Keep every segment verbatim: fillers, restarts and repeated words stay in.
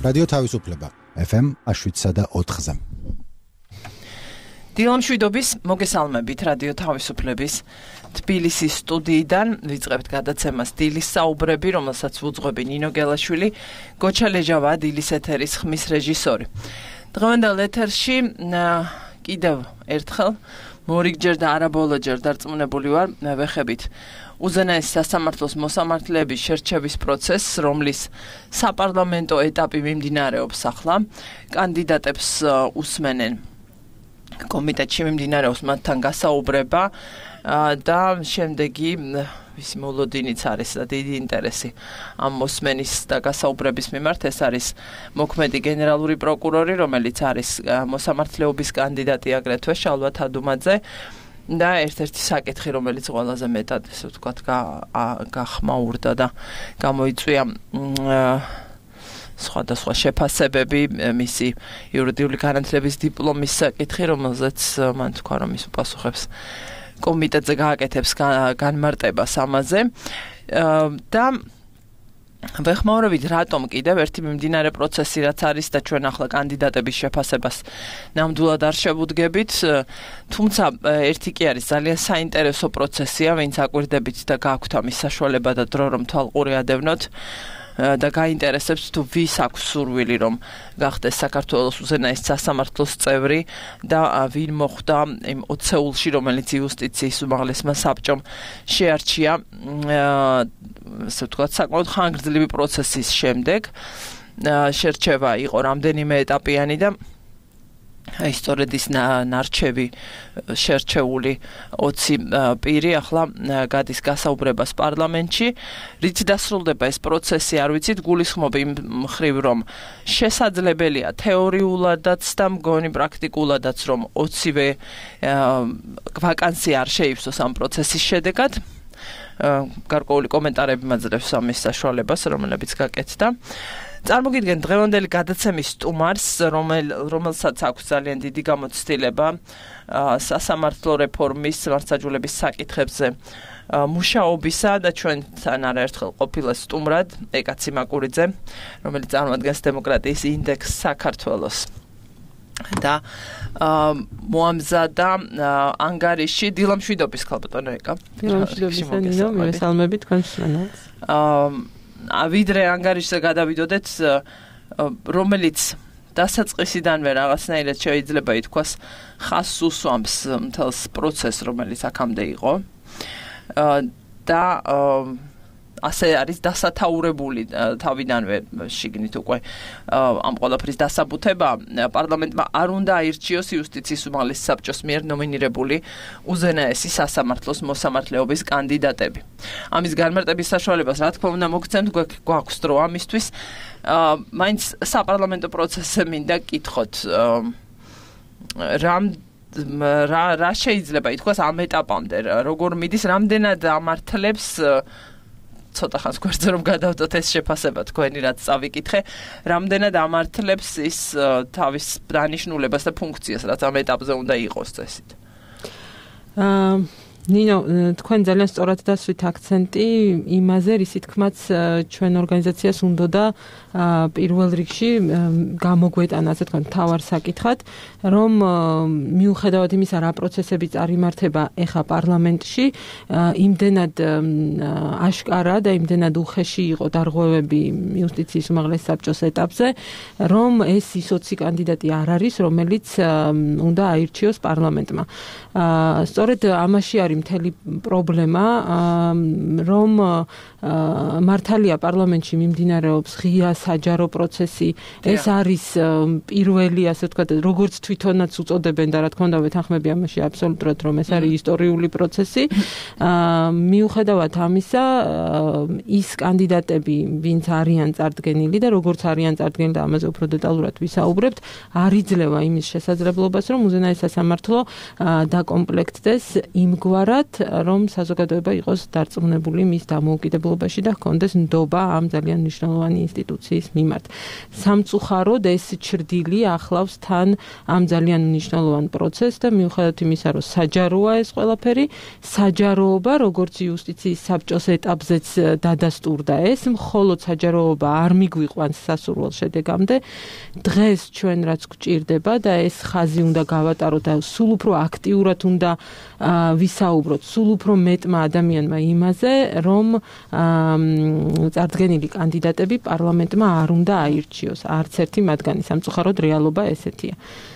რადიო თავისუფლება ეფ ემ შვიდსა და ოთხზე. დილამშვიდობის მოგესალმებით რადიო თავისუფლების თბილისის სტუდიიდან ვიწყებთ გადაცემას დილის საუბრები, რომელსაც ვუძღვები ნინო გელაშვილი, გოჩა ლეჟავა დილის ეთერის ხმის რეჟისორი. დღევანდელ ეთერში კიდევ ერთხელ მორიგჯერ და არაბოლოჯერ დარწმუნებული ვარ, ვეხებით უზენაესი სასამართლოს მოსამართლეების შერჩევის პროცესს, რომლის საპარლამენტო ეტაპი მიმდინარეობს ახლა, კანდიდატებს უსმენენ კომიტეტში მიმდინარეობს მათთან გასაუბრება და შემდეგი ვისი მოლოდინიც არის და დიდი ინტერესი ამ მოსმენის და გასაუბრების მიმართ. ეს არის მოქმედი გენერალური პროკურორი, რომელიც არის მოსამართლეობის კანდიდატი აგრეთვე შალვა თადუმაძე და ერთ-ერთი საკითხი, რომელიც ყველაზე მეტად ესე ვთქვათ გახმაურდა და გამოიწვია სხვადასხვა შეფასებები მისი იურიდიული განათლების დიპლომის საკითხი, რომელზეც მან თქვა, რომ ის უპასუხებს კომიტეტზე გააკეთებს განმარტებას ამაზე და ვეხმაურებით რატომ კიდევ ერთი მიმდინარე პროცესი რაც არის და ჩვენ ახლა კანდიდატების შეფასებას ნამდვილად არ შევუდგებით, თუმცა ერთი კი არის ძალიან საინტერესო პროცესია, ვინც აკვირდებით და გაქვთ ამის საშუალება და დრო რომ თვალყური ადევნოთ და გაინტერესებს თუ ვის აქვს სურვილი რომ გახდეს საქართველოს უზენაესი სასამართლოს წევრი და ვინ მოხვდა იმ ოცეულში, რომელიც იუსტიციის უმაღლესმა საბჭომ შეარჩია ასე ვთქვათ საკმაოდ ხანგრძლივი პროცესის შემდეგ. შერჩევა იყო რამდენიმე ეტაპიანი და ისტორიად ის ნარჩევი შერჩეული ოცი პირი ახლა გადის გასაუბრებას პარლამენტში, რით დასრულდება ეს პროცესი არ ვიცით, გულისხმობ იმ მხრივ რომ შესაძლებელია თეორიულადაც და მგონი პრაქტიკულადაც რომ ოცივე ვაკანსია არ შეივსოს ამ პროცესის შედეგად. გარკვეული კომენტარები მაძლევს ამის საშუალებას, რომელებიც გაკეთდა. წარმოგიდგენთ დღევანდელი გადაცემის სტუმარს, რომელსაც აქვს ძალიან დიდი გამოცდილება სასამართლო რეფორმის მართლმსაჯულების საკითხებზე მუშაობისა და ჩვენთან არაერთხელ ყოფილა სტუმრად ეკაცი მაკურიძე, რომელიც წარმოადგენს დემოკრატიის ინდექსს საქართველოს. და მოამზადა ანგარიში დილამშვიდობის ქალბატონო ეკა. დილამშვიდობის ნინო, მივესალმები თქვენს მსმენელს. ვიდრე ანგარიშზე გადავიდოდეთ, რომელიც დასაწყისიდანვე რაღაცნაირად შეიძლება ითქვას ხაზს უსვამს მთელს პროცესს, რომელიც აქამდე იყო და ასე არის დასათაურებული თავიდანვე შიგნით უკვე ამ ყველაფრის დასაბუთება. პარლამენტმა არ უნდა აირჩიოს იუსტიციის უმაღლეს საბჭოს მიერ ნომინირებული უზენაესი სასამართლოს მოსამართლეობის კანდიდატები. ამის განმარტების საშუალებას რა თქმა უნდა მოგცემთ, გვაქვს დრო ამისთვის. მაინც საპარლამენტო პროცესზე მინდა კითხოთ რამ რა რა შეიძლება ითქვას ამ ეტაპამდე, როგორ მიდის, რამდენად ამართლებს ცოტა ხანს გვერდზე რომ გადავდოთ ეს შეფასება თქვენი რაც წავიკითხე, რამდენად ამართლებს ის თავის დანიშნულებას და ფუნქციას, რაც ამ ეტაპზე უნდა იყოს წესით. აა ნინო, თქვენ ძალიან სწორად დასვით აქცენტი იმაზე, რისი თქმაც ჩვენ ორგანიზაციას უნდა და პირველ რიგში გამოგვეტანა, ასე თქვენ, მთავარ საკითხად, რომ მიუხედავად იმისა, რა პროცესები წარიმართება ეხა პარლამენტში, იმდენად აშკარა და იმდენად უხეში იყო დარღვევები იუსტიციის უმაღლეს საბჭოს ეტაპზე, რომ ეს ის ოცი კანდიდატი არ არის, რომელიც უნდა აირჩიოს პარლამენტმა. სწორედ ამაში არის მთელი პრობლემა, რომ მართალია პარლამენტში მიმდინარეობს ღია საჯარო პროცესი, ეს არის პირველი, ასე ვთქვათ, როგორც თვითონაც უწოდებენ და რა თქმა უნდა ვეთანხმები ამაში აბსოლუტურად, რომ ეს არის ისტორიული პროცესი. მიუხედავად ამისა, ის კანდიდატები, ვინც არიან წარდგენილი და როგორც არიან წარდგენილი და ამაზე უფრო დეტალურად ვისაუბრებთ, არ იძლევა იმის შესაძლებლობას, რომ უზენაესი სასამართლო დაკომპლექტდეს იმგვარ ვარად, რომ საზოგადოება იყოს დარწმუნებული მის დამოუკიდებლობაში და ჰქონდეს ნდობა ამ ძალიან მნიშვნელოვანი ინსტიტუციის მიმართ. სამწუხაროდ ეს ჩრდილი ახლავს თან ამ ძალიან მნიშვნელოვან პროცესს და მიუხედავად იმისა, რომ საჯაროა ეს ყველაფერი, საჯაროობა, როგორც იუსტიციის საბჭოს ეტაპზეც დადასტურდა ეს, მხოლოდ საჯაროობა არ მიგვიყვანს სასურველ შედეგამდე. დღეს ჩვენ რაც გვჭირდება და ეს ხაზი უნდა გავატაროთ და სულ უფრო აქტიურად უნდა ვისაუბროთ, სულ უფრო მეტმა ადამიანმა იმაზე, რომ წარდგენილი კანდიდატები პარლამენტმა არ უნდა აირჩიოს, არც ერთი მათგანი. სამწუხაროდ რეალობა ესეთია.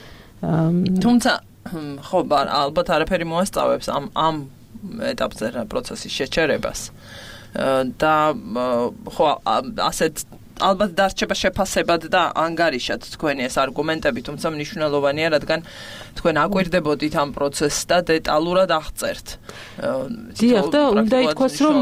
თუმცა ხო, ალბათ არაფერი მოასწავებს ამ ამ ეტაპზე პროცესის შეჩერებას. და ხო, ასეთ ალბათ დარჩება შეფასებად და ანგარიშად თქვენი ეს არგუმენტები, თუმცა მნიშვნელოვანია, რადგან თქვენ აკვირდებოდით ამ პროცესს და დეტალურად აღწერთ. დიახ, და უნდა ითქვას, რომ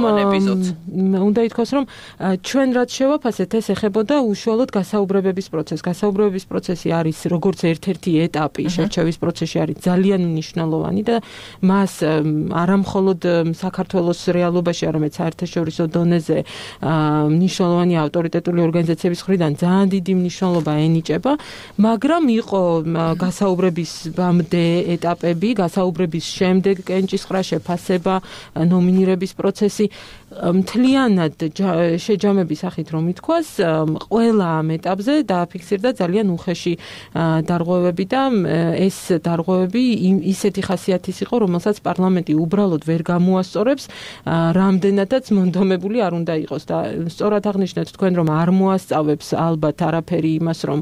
უნდა ითქვას, რომ ჩვენ რაც შევაფასეთ, ეს ეხებოდა უშუალოდ გასაუბრებების პროცესს. გასაუბრებების პროცესი არის როგორც ერთ-ერთი ეტაპი შერჩევის პროცესში არის ძალიან მნიშვნელოვანი და მას არამხოლოდ საქართველოს რეალობაში, არამედ საერთაშორისო დონეზე მნიშვნელოვანი ავტორიტეტული ორგანიზაციების მხრიდან ძალიან დიდი მნიშვნელობა ენიჭება, მაგრამ იყო გასაუბრებისამდე ეტაპები, გასაუბრების შემდეგ კენჭისყრა, შეფასება, ნომინირების პროცესი. მთლიანად შეჯამების სახით რომ ითქვას, ყველა ამ ეტაპზე დააფიქსირდა ძალიან უხეში დარღვევები და ეს დარღვევები ისეთი ხასიათის იყო, რომელსაც პარლამენტი უბრალოდ ვერ გამოასწორებს, რამდენადაც მონდომებული არ უნდა იყოს და სწორად აღნიშნეთ თქვენ, რომ არ მოასწავებს ალბათ არაფერი იმას, რომ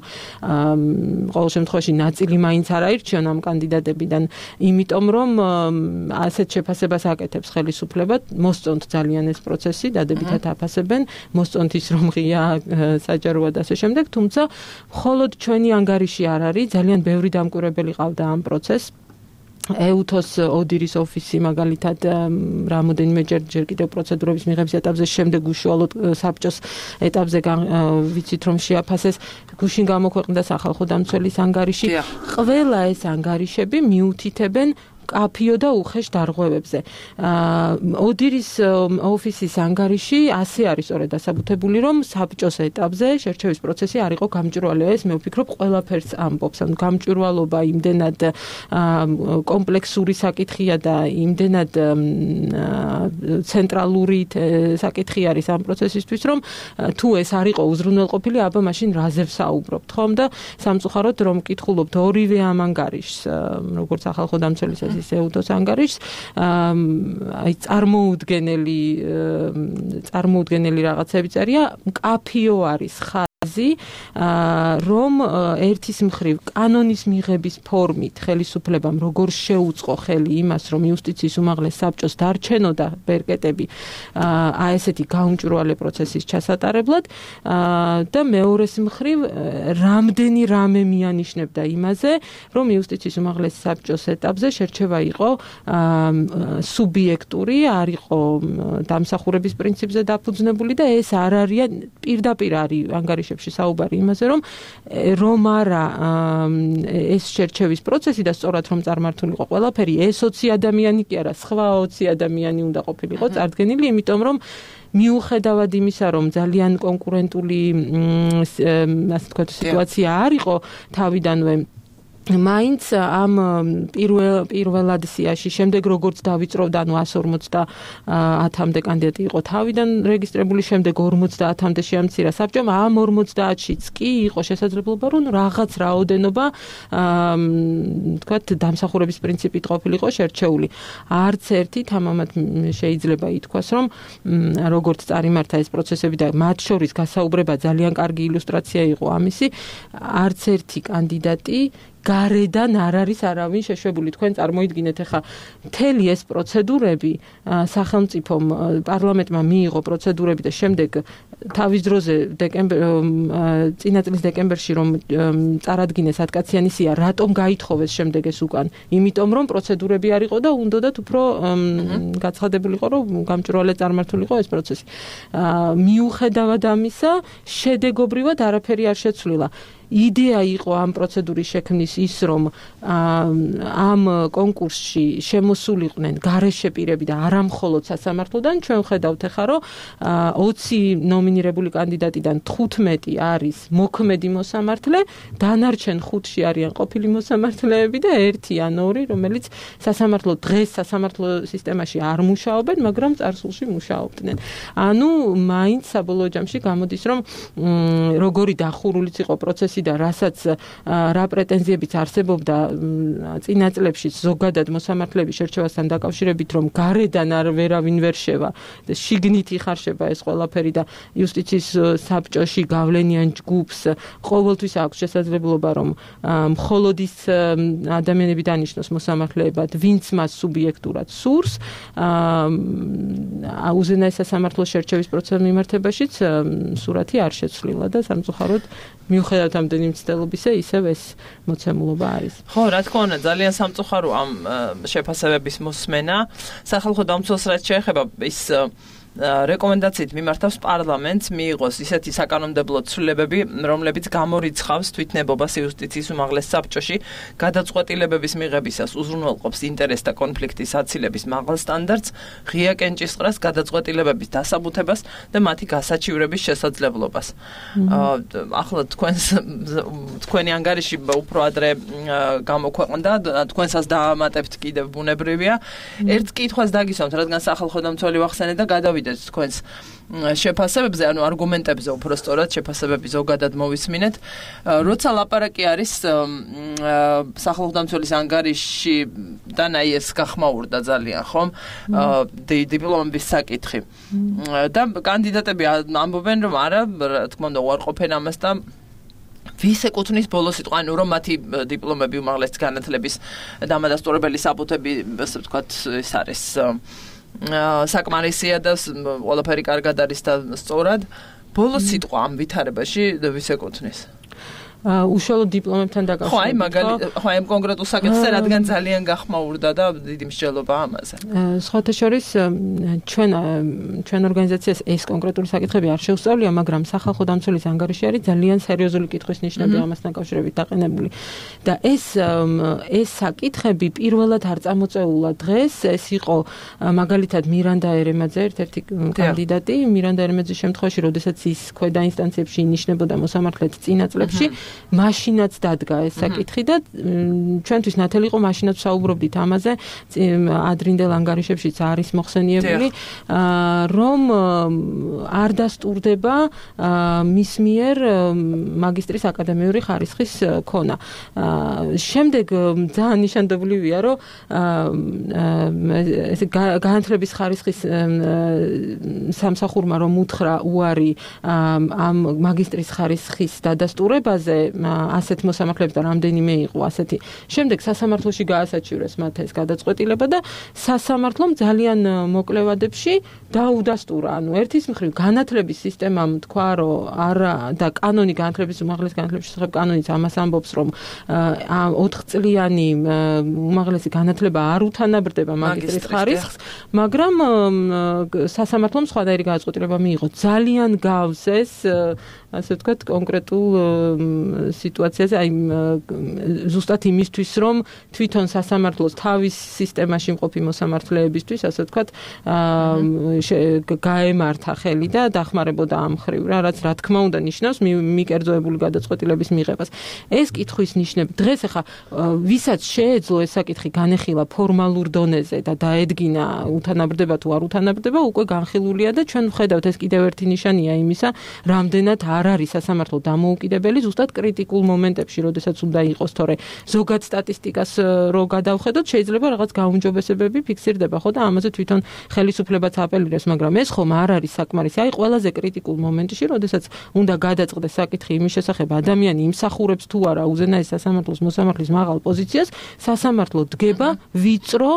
ყოველ შემთხვევაში ნაწილი მაინც არ აირჩიონ ამ კანდიდატებიდან, იმიტომ რომ ასეთ შეფასებას აკეთებს ხელისუფლება, მოსწონთ ძალიან ეს პროცესი, დადებითად აფასებენ, მოსწონთ ის, რომ ღია საჯაროა და ასე შემდეგ, თუმცა მხოლოდ ჩვენი ანგარიში არ არის, ძალიან ბევრი დამკვირვებელი ყავდა ამ პროცესს. ეუთოს ოდირის ოფისი მაგალითად რამოდენიმე ჯერ ჯერ კიდევ პროცედურების მიღების ეტაპზე, შემდეგ უშუალოდ საბჭოს ეტაპზე ვიცით რომ შეაფასეს, გუშინ გამოქვეყნდა სახალხო დამცველის ანგარიში. ყველა ეს ანგარიშები მიუთითებენ კაფიო და უხეშ დარღვევებზე. ოდირის ოფისის ანგარიში ასე არის სწორედ დასაბუთებული, რომ საბჭოს ეტაპზე შერჩევის პროცესი არ იყო გამჭვირვალე. ეს მე ვფიქრობ ყველაფერს ამბობს. ანუ გამჭვირვალობა იმდენად კომპლექსური საკითხია და იმდენად ცენტრალური საკითხი არის ამ პროცესისთვის, რომ თუ ეს არ იყო უზრუნველყოფილი, აბა მაშინ რაზე ვსაუბრობთ, ხომ? და სამწუხაროდ რომ კითხულობთ ორივე ამ ანგარიშს, როგორც სახალხო დამცველის ის ეუთოს ანგარიშს, აი წარმოუდგენელი წარმოუდგენელი რაღაცები წერია, კაფიო არის ხაზი, რომ ერთის მხრივ კანონის მიღების ფორმით ხელისუფლებამ როგორ შეუწყო ხელი იმას, რომ იუსტიციის უმაღლეს საბჭოს დარჩენოდა ბერკეტები აი ესეთი გაუმჭვირვალე პროცესის ჩასატარებლად და მეორეს მხრივ რამდენი რამე მიანიშნებდა იმაზე, რომ იუსტიციის უმაღლეს საბჭოს ეტაპზე შერჩევა იყო სუბიექტური, არ იყო დამსახურების პრინციპზე დაფუძნებული და ეს არ არის პირდაპირ არის ანგარიშებში საუბარი იმაზე, რომ რომ არა ეს შერჩევის პროცესი და სწორად რომ წარმართულიყო ყველაფერი, ეს ოცი ადამიანი კი არა, სხვა ოცი ადამიანი უნდა ყოფილიყო წარდგენილი, იმიტომ რომ მიუხედავად იმისა, რომ ძალიან კონკურენტული ასე ვთქვათ სიტუაცია არ იყო თავიდანვე, მაინც ამ პირველ პირველად სიაში, შემდეგ როგორც დავიწროვდა, ანუ εκατს ორმოცდაათამდე კანდიდატი იყო თავიდან რეგისტრირებული, შემდეგ ორმოცდაათამდე შეამცირა საბჭომ, ამ ორმოცდაათშიც კი იყო შესაძლებლობა, რომ რაღაც რაოდენობა თქვათ დამსახურების პრინციპით ყოფილიყო შერჩეული. არც ერთი თამამად შეიძლება ითქვას, რომ როგორც წარიმართა ეს პროცესები და მათ შორის გასაუბრება ძალიან კარგი ილუსტრაცია იყო ამისი, არც ერთი კანდიდატი გარედან არ არის არავინ შეშვებული. თქვენ წარმოიდგინეთ, ახლა მთელი ეს პროცედურები სახელმწიფომ პარლამენტმა მიიღო პროცედურები და შემდეგ თავის დროზე დეკემბერ წინა წლის დეკემბერში რომ წარადგინეს ათკაციანი სია, რატომ გაითხოვეს შემდეგ ეს უკან? იმიტომ რომ პროცედურები არ იყო და უნდათ უფრო გაცხადებულიყო, რომ გამჭვირვალე წარმართულიყო ეს პროცესი. მიუხედავად ამისა, შედეგობრივად არაფერი არ შეცვლილა. იდეა იყო ამ პროცედურის შექმნის ის, რომ ამ კონკურსში შემოსულიყვნენ გარეშე პირები და არა მხოლოდ სასამართლოდან. ჩვენ ვხედავთ ახლა, რომ ოცი ნომინირებული კანდიდატიდან თხუთმეტი არის მოქმედი მოსამართლე, დანარჩენ ხუთში არიან ყოფილი მოსამართლეები და ერთი ან ორი, რომელიც სასამართლო დღეს სასამართლო სისტემაში არ მუშაობენ, მაგრამ წარსულში მუშაობდნენ. ანუ მაინც საბოლოო ჯამში გამოდის, რომ როგორი დახურულიც იყო პროცესი და რასაც რა პრეტენზიებიც არსებობდა წინა წლებში ზოგადად მოსამართლეების შერჩევასთან დაკავშირებით, რომ გარედან არ ვერავინ ვერ შევა და შიგნით იხარშება ეს ყველაფერი და იუსტიციის საბჭოში გავლენიან ჯგუფს ყოველთვის აქვს შესაძლებლობა, რომ მხოლოდ ის ადამიანები დანიშნოს მოსამართლეებად, ვინც მას სუბიექტურად სურს. უზენაეს სასამართლოს შერჩევის პროცესის მიმართებაშიც სურათი არ შეცვლილა და სამწუხაროდ მიუხედავად ამდენი მცდელობისა, ისევ ეს მოცემულობა არის. ხო, რა თქმა უნდა, ძალიან სამწუხაროა ამ შეფასებების მოსმენა. სახალხო დამცველს რაც შეეხება ის რეკომენდაციით მიმართავს პარლამენტს მიიღოს ისეთი საკანონმდებლო ცვლილებები, რომლებიც გამორიცხავს თვითნებობას იუსტიციის უმაღლეს საბჭოში, გადაწყვეტილებების მიღებისას უზრუნველყოფს ინტერესთა კონფლიქტის აცილების მაღალ სტანდარტს, ღია კენჭისყრას, გადაწყვეტილებების დასაბუთებას და მათი გასაჩივრების შესაძლებლობას. ახლა თქვენს თქვენი ანგარიში უფრო ადრე გამოქვეყნდა, თქვენსაც დაამატებთ კიდევ ბუნებრივია. ერთ კითხვას დაგისვამთ, რადგან სახალხო დამცველი ვახსენე და გადავიდეთ თქვენს შეფასებებზე, ანუ არგუმენტებზე უფრო სწორად შეფასებები ზოგადად მოვისმინეთ. როცა ლაპარაკი არის სახალხო დამცველის ანგარიში და აი ეს გახმაურდა ძალიან, ხომ? დიპლომების საკითხი. და კანდიდატები ამბობენ, რომ არა, რა თქმა უნდა, უარყოფენ ამას და ვის ეკუთვნის ბოლოს სიტყვა, ანუ რომ მათი დიპლომები უმაღლესი განათლების დამადასტურებელი საბუთები, ასე ვთქვათ, ეს არის საკმარისია და ყველაფერი კარგად არის და სწორად. ბოლოს სიტყვა ამ ვითარებაში ვის ეკუთვნის? უშუალოდ დიპლომებთან დაკავშირებით. ხო, აი მაგალითად, ხო, აი კონკრეტულ საკითხზე, რადგან ძალიან გახმაურდა და დიდი მსჯელობა ამაზე. სხვათა შორის ჩვენ ჩვენ ორგანიზაციას ეს კონკრეტული საკითხები არ შეუსწავლია, მაგრამ სახალხო დამცველის ანგარიში არის ძალიან სერიოზული კითხვის ნიშნები ამასთან დაკავშირებით დაყენებული. და ეს ეს საკითხები პირველად არ წამოწეულა დღეს, ეს იყო მაგალითად მირანდა ერემაძე, ერთ-ერთი კანდიდატი, მირანდა ერემაძის შემთხვევაში, როდესაც ის ქვედა ინსტანციებში ინიშნებოდა მოსამართლედ წინა წლებში, მაშინაც დადგა ეს საკითხი და ჩვენთვის ნათელი იყო მაშინაც საუბრობდით ამაზე, ადრინდელ ანგარიშებშიც არის მოხსენიებული, რომ არ დასტურდება მის მიერ მაგისტრის აკადემიური ხარისხის ქონა. შემდეგ ძალიან ნიშანდობლივია, რომ ეს განათლების ხარისხის სამსახურმა რომ უთხრა უარი ამ მაგისტრის ხარისხის დადასტურებაზე, ასეთ მოსამართლეებთან რამდენიმე იყო ასეთი. შემდეგ სასამართლოში გაასაჩივრეს მათ ეს გადაწყვეტილება და სასამართლომ ძალიან მოკლევადებში დაუდასტურა. ანუ ერთის მხრივ განათლების სისტემამ თქვა, რომ არა და კანონი განათლების უმაღლეს განათლების შესახებ კანონიც ამას ამბობს, რომ ოთხწლიანი უმაღლესი განათლება არ უთანაბრდება მაგისტრის ხარისხს, მაგრამ სასამართლომ სხვადასხვა გადაწყვეტილება მიიღო. ძალიან გავს ეს, ასე ვთქვათ, კონკრეტულ სიტუაციაზე, აი ზუსტად იმისთვის, რომ თვითონ სასამართლოს თავის სისტემაში მყოფი მოსამართლეებისთვის, ასე ვთქვათ, გაემართა ხელი და დახმარებოდა ამ ხრივ, რა, რაც რა თქმა უნდა ნიშნავს მიკერძოებული გადაწყვეტილების მიღებას. ეს კითხვის ნიშნები დღეს ახლა ვისაც შეეძლო ეს საკითხი განეხილა ფორმალურ დონეზე და დაედგინა უთანაბრდება თუ არ უთანაბრდება, უკვე განხილულია და ჩვენ ვხედავთ, ეს კიდევ ერთი ნიშანია იმისა, რამდენად არ არის სასამართლო დამოუკიდებელი ზუსტად კრიტიკულ მომენტებში, როდესაც უნდა იყოს, თორე ზოგად სტატისტიკას რო გადავხედოთ, შეიძლება რაღაც გაუმჯობესებები ფიქსირდება, ხო და ამაზე თვითონ ხელისუფლებაც აპელირებს, მაგრამ ეს ხომ არ არის საკმარისი. აი ყველაზე კრიტიკულ მომენტში, როდესაც უნდა გადაწყდეს საკითხი იმის შესახებ, ადამიანი იმსახურებს თუ არა უზენაეს სასამართლოს მოსამართლის მაღალ პოზიციას, სასამართლო დგება ვიწრო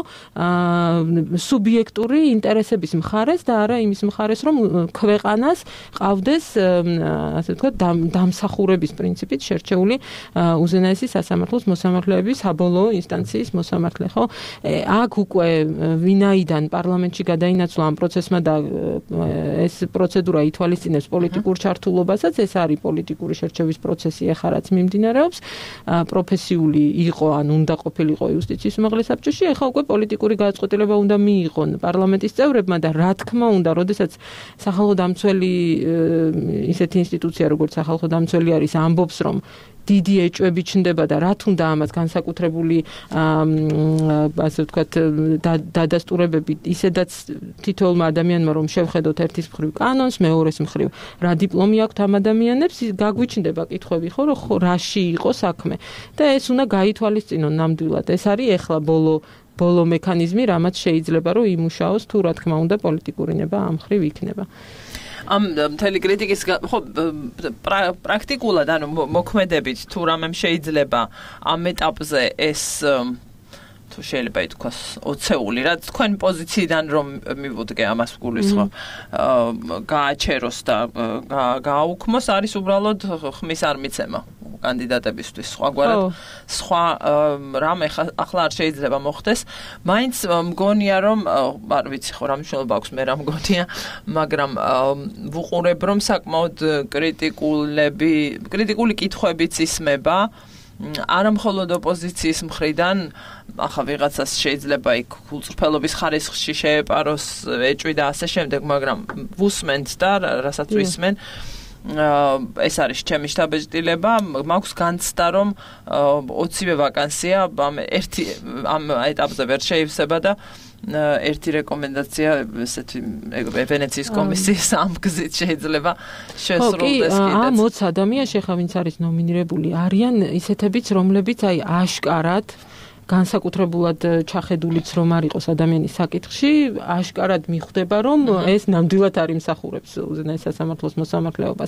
სუბიექტური ინტერესების მხარეს და არა იმის მხარეს, რომ ქვეყანას ყავდეს ასე ვთქვათ, დამსახურების პრინციპით შერჩეული უზენაესი სასამართლოს მოსამართლეების საბოლოო ინსტანციის მოსამართლე, ხო? აქ უკვე ვინაიდან პარლამენტში გადაინაცვლა ამ პროცესმა და ეს პროცედურა ითვალისწინებს პოლიტიკურ ჩართულობასაც, ეს არის პოლიტიკური შერჩევის პროცესი ახლა რაც მიმდინარეობს, პროფესიული იყო ან უნდა ყოფილიყო იუსტიციის უმაღლეს საბჭოში, ახლა უკვე პოლიტიკური გადაწყვეტილება უნდა მიიღონ პარლამენტის წევრებმა და რა თქმა უნდა, როდესაც სახალხო დამცველი ისეთი ინსტიტუცია როგორც სახალხო დამცველი არის ამბობს რომ დიდი ეჭვები ჩნდება და რა თუნდა ამას განსაკუთრებული ასე ვთქვათ დადასტურებები ისედაც თითოეულმა ადამიანმა რომ შევხედოთ ერთის მხრივ კანონს, მეორეს მხრივ რა დიპლომი აქვს ამ ადამიანებს, გაგვიჩნდება კითხვები ხო რომ რაში იყო საქმე და ეს უნდა გაითვალისწინონ ნამდვილად. ეს არის ახლა ბოლო ბოლო მექანიზმი, რამაც შეიძლება რომ იმუშაოს თუ რა თქმა უნდა პოლიტიკური ნება ამ მხრივ იქნება. ამ მთელი კრიტიკის ხო პრაქტიკულად ანუ მოქმედებით თუ რამემ შეიძლება ამ ეტაპზე ეს თუ შეიძლება ითქვას ოცეული რა თქვენ პოზიციიდან რომ მივუდგე ამას გულისხმობ გააჩეროს და გააუქმოს არის უბრალოდ ხმის არ მიცემა კანდიდატებისთვის სხვაგვარად სხვა რამე ახლა არ შეიძლება მოხდეს მაინც მგონია რომ არ ვიცი ხო რა მნიშვნელობა აქვს მე რა მგონია მაგრამ ვუყურებ რომ საკმაოდ კრიტიკულები კრიტიკული კითხვებიც ისმება არა მხოლოდ ოპოზიციის მხრიდან ახლა ვიღაცას შეიძლება იქ გულწრფელობის ხარისხში შეეპაროს ეჭვი და ასე შემდეგ მაგრამ ვუსმენთ და რასაც ვისმენ ეს არის ჩემი შთაბეჭდილება მაქვს განცდა რომ ოცივე ვაკანსია ამ ერთი ამ ეტაპზე ვერ შეივსება და ერთი რეკომენდაცია ესეთი ვენეციის კომისიის ამ გზით შეიძლება შესრულდეს კიდეც. ამ ოც ადამიანში ხა ვინც არის ნომინირებული არიან ისეთებიც რომლებიც აი აშკარად განსაკუთრებულად ჩახედულიც რომ არ იყოს ადამიანის საკითხში, აშკარად მიხვდება რომ ეს ნამდვილად არ იმსახურებს უზენაეს სასამართლოს მოსამართლეობას.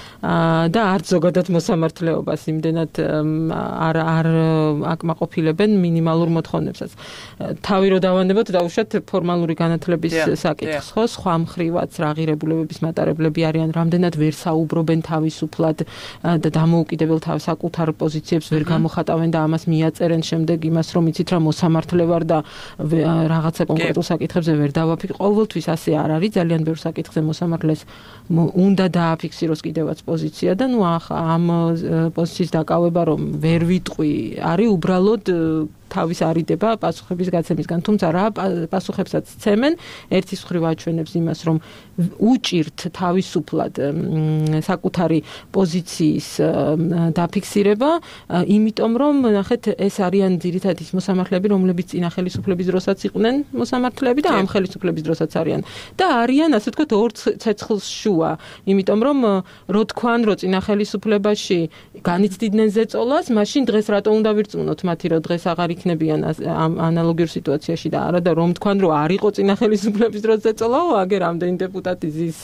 და არც ზოგადად მოსამართლეობას იმდენად არ არ აკმაყოფილებენ მინიმალურ მოთხოვნებსაც. თავი რო დავანებოთ დაუშვათ ფორმალური განათლების საკითხს, ხო, სხვა მხრივაც რა ღირებულებების მატარებლები არიან, რამდენად ვერ საუბრობენ თავისუფლად და დამოუკიდებელ თავის საკუთარ პოზიციებს ვერ გამოხატავენ და ამას მიაწერენ შემდეგ იმას რომ იცით რა მოსამართლე ვარ და რაღაცა კონკრეტულ საკითხებზე ვერ დავაფიქრე. ყოველთვის ასე არ არის, ძალიან ბევრ საკითხზე მოსამართლეს უნდა დააფიქსიროს კიდევაც პოზიცია და ნუ ამ პოზიციის დაკავება რომ ვერ ვიტყვი არის უბრალოდ თავის არიდება პასუხების გაცემისგან, თუმცა რა პასუხებსაც ცემენ, ერთის მხრივ აჩვენებს იმას, რომ უჭირთ თავისუფლად საკუთარი პოზიციის დაფიქსირება, იმიტომ რომ ნახეთ, ეს არიან ძირითადად ის მოსამართლეები, რომლებიც წინა ხელისუფლების დროსაც იყვნენ მოსამართლეები და ამ ხელისუფლების დროსაც არიან. და არიან, ასე ვთქვათ, ორ ცეცხლს შუა, იმიტომ რომ რო თქვან, რომ წინა ხელისუფლებაში განიცდიდნენ ზეწოლას, მაშინ დღეს რატო უნდა ვირწმუნოთ მათი, რომ დღეს აღარ იქნებიან ანალოგიურ სიტუაციაში და არა და რომ თქვან რომ არ იყო წინა ხელისუფლების დროს ზეწოლაო, აგერ რამდენი დეპუტატი ზის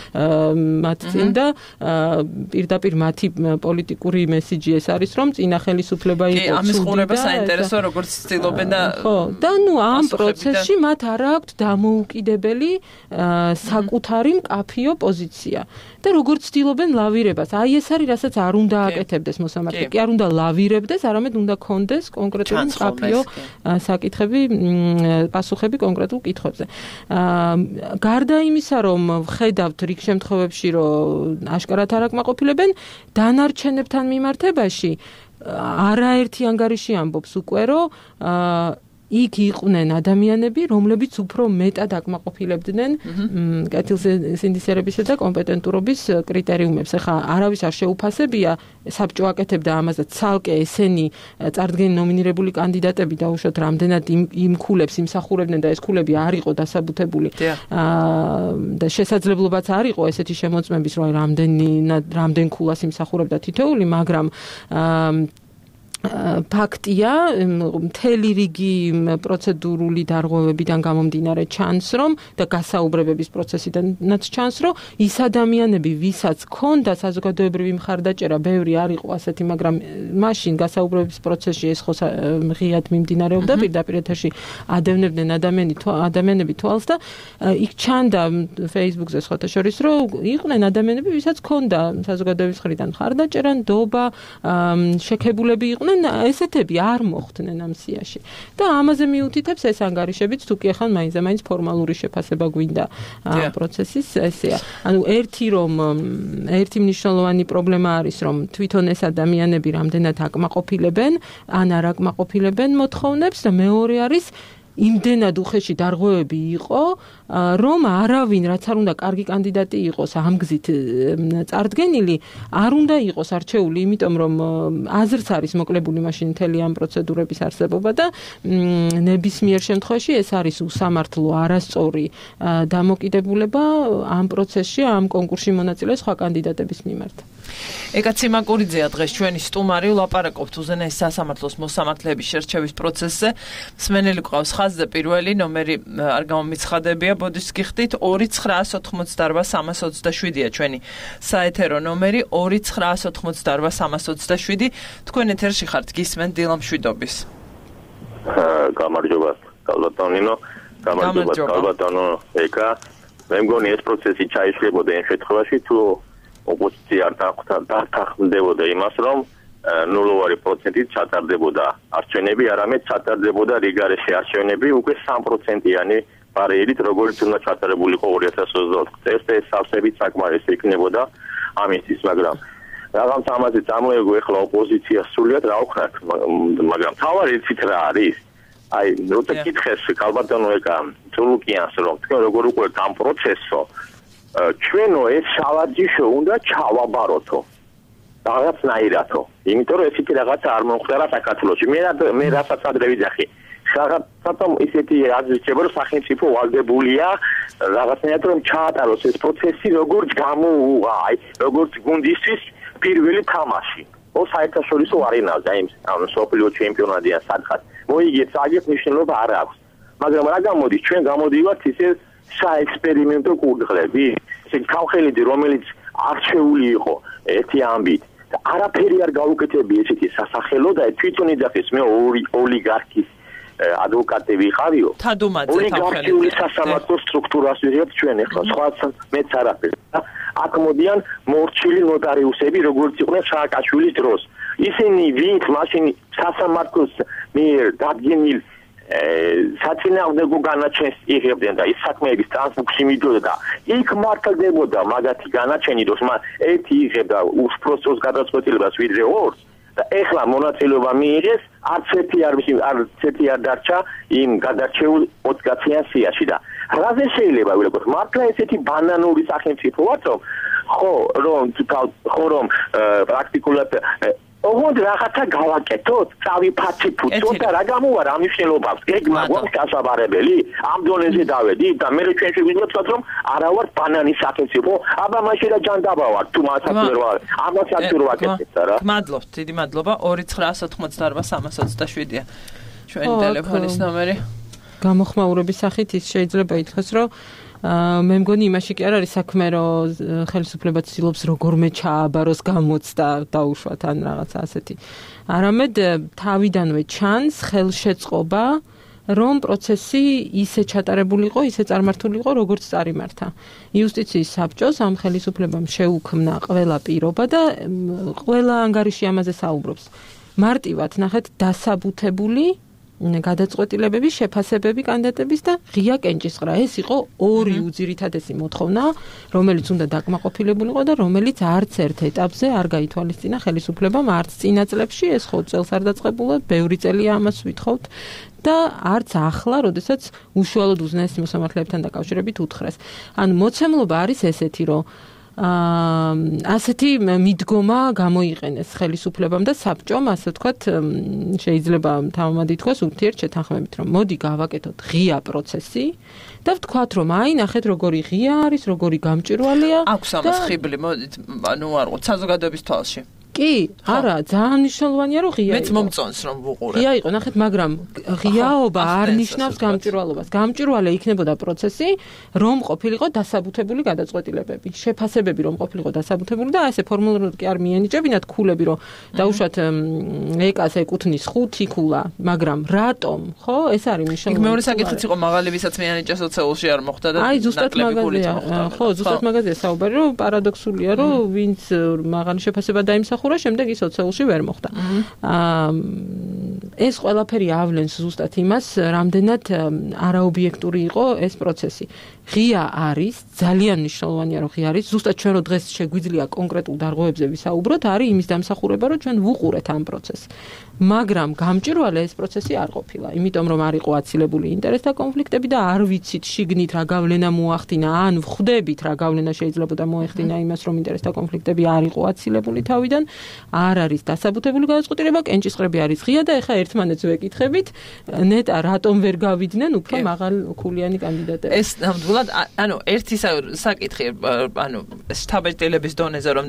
მათ წინ და პირდაპირ მათი პოლიტიკური მესიჯი ეს არის რომ წინა ხელისუფლება იყო. კი, ამის ყურება საინტერესო როგორც ცდილობენ და ხო, და ნუ ამ პროცესში მათ არ აქვთ დამოუკიდებელი საკუთარი მკაფიო პოზიცია და როგორც ცდილობენ ლავირებას. აი ეს არის რასაც არ უნდა აკეთებდეს მოსამართლე. კი არ უნდა ლავირებდეს, არამედ უნდა კონდეს კონკრეტული მკაფიო საკითხები, პასუხები კონკრეტულ კითხვებზე. გარდა იმისა, რომ ვხედავთ რიგ შემთხვევებში, რომ აშკარად არ აკმაყოფილებენ, დანარჩენებთან მიმართებაში არაერთი ანგარიში ამბობს უკვე, რომ იქ იყვნენ ადამიანები, რომლებიც უფრო მეტად აკმაყოფილებდნენ კეთილსინდისერებისა და კომპეტენტურობის კრიტერიუმებს. ახლა არავის არ შეუფასებია, საბჭო აკეთებდა ამას და ცალკე ესენი წარდგენი ნომინირებული კანდიდატები დაუშვათ რამდენად იმ ქულებს იმსახურებდნენ და ეს ქულები არ იყო დასაბუთებული. და შესაძლებლობაც არ იყო ესეთი შემოწმების, რომ რამდენი რამდენ ქულას იმსახურებდა თითოეული, მაგრამ ფაქტია, მთელი რიგი პროცედურული დარღვევებიდან გამომდინარე ჩანს, რომ და გასაუბრებების პროცესიდანაც ჩანს, რომ ის ადამიანები, ვისაც ქონდა საზოგადოებრივი მხარდაჭერა, ბევრი არ იყო ასეთი, მაგრამ მაშინ გასაუბრებების პროცესში ეს ხო ღიად მიმდინარეობდა, პირდაპირ ეთერში ადევნებდნენ ადამიანები თვალს და იქ ჩანდა Facebook-ზე სხვათა შორის, რომ იყვნენ ადამიანები, ვისაც ქონდა საზოგადოების მხრიდან მხარდაჭერა, ნდობა, შექებულები იყვნენ ესეთები არ მოხდნენ ამ სიაში და ამაზე მიუთითებს ეს ანგარიშებიც თუ კი ახლა მაინც მაინც ფორმალური შეფასება გვინდა პროცესის ესეა. ანუ ერთი რომ ერთი მნიშვნელოვანი პრობლემა არის რომ თვითონ ეს ადამიანები რამდენად აკმაყოფილებენ ან არ აკმაყოფილებენ მოთხოვნებს და მეორე არის იმდენად უხეში დარღვევები იყო, რომ არავინ, რაც არ უნდა კარგი კანდიდატი იყოს ამ გზით წარდგენილი, არ უნდა იყოს არჩეული, იმიტომ რომ აზრს არის მოკლებული მაშინ მთელი ამ პროცედურების არსებობა და ნებისმიერ შემთხვევაში ეს არის უსამართლო, არასწორი დამოკიდებულება ამ პროცესში, ამ კონკურსში მონაწილე სხვა კანდიდატების მიმართ. ეკაცი მაკურიძეა დღეს ჩვენი სტუმარი, ვლაპარაკობთ უზენაეს სასამართლოს მოსამართლეების შერჩევის პროცესზე. მსმენელი ყავს ხაზზე პირველი ნომერი არ გამომიცხადებია, ბოდიშს გიხდით ორი ცხრაას ოთხმოცდაორბა სამას ოცდაშვიდია ჩვენი საეთერო ნომერი ორი ცხრაას ოთხმოცდაორბა სამას ოცდაშვიდი. თქვენ ეთერში ხართ, გისმენთ დილა მშვიდობის. გამარჯობა, კალბატონინო, გამარჯობა, კალბატონო ეკა. მე მგონი ეს პროცესი ჩაიშლებოდა იმ შემთხვევაში თუ ოპოზიცია არ დათანხმდებოდა იმას, რომ ნულოვანი პროცენტით ჩატარდებოდა არჩევნები, არამედ ჩატარდებოდა რიგარეში არჩევნები უკვე სამ პროცენტიანი ბარიერით, როგორც უნდა ჩატარებულიყო ორი ათას ოცდაოთხ წელს და ეს სავსებით საკმარისი იქნებოდა ამისთვის, მაგრამ რაღაც ამაზე წამოეგო ეხლა ოპოზიცია სულიად რა ვქნათ, მაგრამ თავარი იცით რა არის? აი, როცა კითხეს კალბატონო ეკა ცულუკიანს, რომ თქვენ როგორ უყურებთ ამ პროცესსო, ჩვენო ეს შავარჯიშო უნდა ჩავაბაროთო. რაღაცნაირათო. იმიტომ რომ ესეთი რაღაცა არ მომხდარა საქართველოში. მე მე რასაც ადრე ვიძახი. რაღაცა ისეთი აზრიება რომ სახელმწიფო ვალდებულია რაღაცნაირად რომ ჩაატაროს ეს პროცესი როგორც გამოუღა, აი, როგორც გუნდისთვის პირველი თამაში. ო საერთაშორისო არენაზე, აი, ამ სოფლიო ჩემპიონატია სადღაც. მოიგეთ, აგეთ მნიშვნელობა არ აქვს. მაგრამ რა გამოდის, ჩვენ გამოდივართ ისე საექსპერიმენტო კურდღლები, ესე ხალხელები, რომელიც არჩეული იყო ერთი ამბით და არაფერი არ გაუკეთებია ესეთი სასახელო და თვითონ იძახის მე ორი ოლიგარქის ადვოკატი ვიყავიო. თადუმაძე ოლიგარქიული სასამართლო სტრუქტურას ვიღებთ ჩვენ ახლა, სხვა მეც არაფერს. აქ მოდიან მორჩილი ნოტარიუსები, როგორც იყვნენ სააკაშვილის დროს. ისინი ვინც მაშინ სასამართლოს მიერ დადგენილ საწინააღმდეგო განაჩენს იღებდნენ და ის საქმეების ტრანსფუქში მიდოდა და იქ მართლდებოდა მაგათი განაჩენი, რომ მას ერთი იღებდა უსპროსოს გადაწყვეტილებას ვიდრე ორს და ეხლა მონაწილეობა მიიღეს, არც ერთი არ არც ერთი არ დარჩა იმ გადარჩეულ ოც კაციან სიაში და რაზე შეიძლება ვიყოთ მართლა ესეთი ბანანური სახელმწიფო ვართ, რომ ხო რომ ხო რომ პრაქტიკულად ოღონდ რაღაცა გავაკეთოთ, წავიფაციფუცოთ და რა გამოვა რა მნიშვნელობავს. ეგ მაგვაქვს გასაბარებელი, ამ დონეზე დავედით და მე ჩვენ შეგვიძლია რომ არა ვარ ბანანის სახელმწიფო, აბა მაშინ რა ჯანდაბა ვარ, თუ მასაც ვერ ვარ. ამასაც არ ვაკეთებ რა. მადლობთ, დიდი მადლობა. ორი ცხრაას ოთხმოცდაორბა სამას ოცდაშვიდია ჩვენი ტელეფონის ნომერი. გამოხმაურების სახით ის შეიძლება ითქვას, რომ მე მგონი იმაში კი არ არის საქმე, რომ ხელისუფლება ცდილობს როგორმე ჩააბაროს გამოცდა დაუშვათ ან რაღაცა ასეთი. არამედ თავიდანვე ჩანს ხელშეწყობა, რომ პროცესი ისე ჩატარებულიყო, ისე წარმართულიყო, როგორც წარიმართა. იუსტიციის საბჭოს ამ ხელისუფლებამ შეუქმნა ყველა პირობა და ყველა ანგარიში ამაზე საუბრობს. მარტივად ნახეთ დასაბუთებული გადაწყვეტილებების შეფასებები კანდიდატების და ღია კენჭისყრა. ეს იყო ორი უძირითადესი მოთხოვნა, რომელიც უნდა დაკმაყოფილებულიყო და რომელიც არც ერთ ეტაპზე არ გაითვალისწინა ხელისუფლებამ, არც წინა წლებში, ეს ხო წელს არ დაწყებულა, ბევრი წელია ამას ვითხოვთ და არც ახლა, როდესაც უშუალოდ უზენაეს მოსამართლეებთან დაკავშირებით უთხრეს. ანუ მოცემულობა არის ესეთი, რომ ასეთი მიდგომა გამოიყენეს ხელისუფლებამ და საბჭომ, ასე ვთქვათ, შეიძლება თავმად ითქვას ურთიერთ შეთანხმებით, რომ მოდი გავაკეთოთ ღია პროცესი და ვთქვათ, რომ აი, ნახეთ, როგორი ღია არის, როგორი გამჭვირვალეა. აქვს ამას ხიბლი, მოდით, ანუ არ ვიყოთ საზოგადოების თვალში. კი, არა, ძალიან მნიშვნელოვანია რომ ღია მეც მომწონს რომ ვუყურებ. ღია იყო, ნახეთ, მაგრამ ღიაობა არ ნიშნავს გამჭვირვალობას. გამჭვირვალე იქნებოდა პროცესი, რომ ყოფილიყო დასაბუთებული გადაწყვეტილებები, შეფასებები რომ ყოფილიყო დასაბუთებული და ესე ფორმულურად კი არ მიენიჭებინათ ქულები, რომ დაუშვათ ეკას ეკუთვნის ხუთი ქულა, მაგრამ რატომ, ხო? ეს არის მნიშვნელოვანი. იქ მეორე საკითხიც იყო მაღალი ვისაც მეანიჭა სოციალში არ მოხდა და ნაკლები ქულით მოხდა. ხო, ზუსტად მაგაზია საუბარი, რომ პარადოქსულია, რომ ვინც მაღალი შეფასება დაიმსახურა, შემდეგ ის სოციალში ვერ მოხდა. აა ეს ყველაფერი ავლენს ზუსტად იმას, რამდენად არაობიექტური იყო ეს პროცესი. ღია არის, ძალიან მნიშვნელოვანია რომ ღია არის, ზუსტად ჩვენ რო დღეს შეგვიძლია კონკრეტულ დარღვევებზე ვისაუბროთ, არის იმის დამსახურება, რომ ჩვენ ვუყურეთ ამ პროცესს. მაგრამ გამჭვირვალე ეს პროცესი არ ყოფილა, იმიტომ რომ არ იყო აცილებული ინტერესთა კონფლიქტები და არ ვიცით შიგნით რა გავლენა მოახდინა, ან ვხვდებით რა გავლენა შეიძლებოდა მოეხდინა იმას, რომ ინტერესთა კონფლიქტები არ იყო აცილებული თავიდან, არ არის დასაბუთებული გადაწყვეტილება, კენჭისყრები არის ღია და ეხა ერთმანეთს ვეკითხებით, ნეტა რატომ ვერ გავიდნენ უფრო მაღალ ქულიანი კანდიდატები. ეს ნამდვილად, ანუ ერთი საკითხი, ანუ შტაბ-ეტელების დონეზე რომ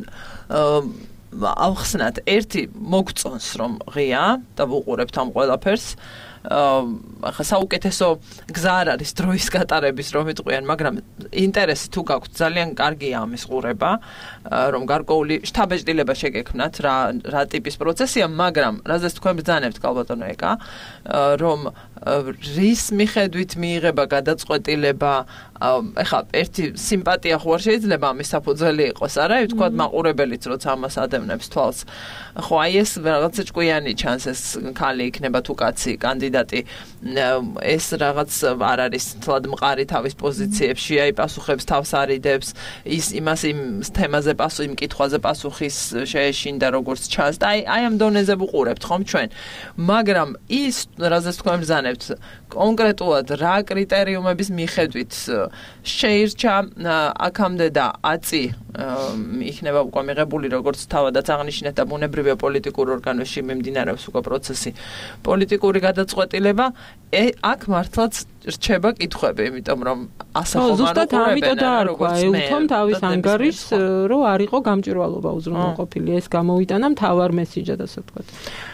ავხსნათ, ერთი მოგწონს რომ ღია და ვუყურებთ ამ ყველაფერს. ახლა საუკეთესო გზა არ არის დროის გატარების რომ იტყვიან, მაგრამ ინტერესი თუ გაქვთ, ძალიან კარგია ამის ყურება, რომ გარკვეული შტაბ-ეტილება შეგექმნათ, რა რა ტიპის პროცესია, მაგრამ რაზეც თქვენ ბრძანებთ, კალბატონო ეკა, რომ რის მიხედვით მიიღება გადაწყვეტილება, ეხლა ერთი სიმპათია ხო არ შეიძლება ამის საფუძველი იყოს, არა? ვთქვათ, მაყურებელიც როცა ამას ადევნებს თვალს. ხო, აი ეს რაღაცა ჭკვიანი ჩანს, ეს ქალი იქნება თუ კაცი კანდიდატი, ეს რაღაც არ არის თლად მყარი თავის პოზიციებში, აი პასუხებს თავს არიდებს, ის იმას იმ თემაზე პასუხი, იმ კითხვაზე პასუხის შეეშინდა როგორც ჩანს და აი აი ამ დონეზე ვუყურებთ ხომ ჩვენ. მაგრამ ის რაზეც თქვენ ბრძანებთ, კონკრეტულად რა კრიტერიუმების მიხედვით შეირჩა აქამდე და აწი იქნება უკვე მიღებული, როგორც თავადაც აღნიშნეთ და ბუნებრივია პოლიტიკურ ორგანოში მიმდინარეობს უკვე პროცესი, პოლიტიკური გადაწყვეტილება, აქ მართლაც რჩება კითხვები, იმიტომ რომ ასახობენ რომ ზუსტად ამიტომ დაარქვა ეუთომ თავის ანგარიშს, რომ არ იყო გამჭვირვალობა უზრუნველყოფილი, ეს გამოვიტანა მთავარ მესიჯად, ასე ვთქვათ.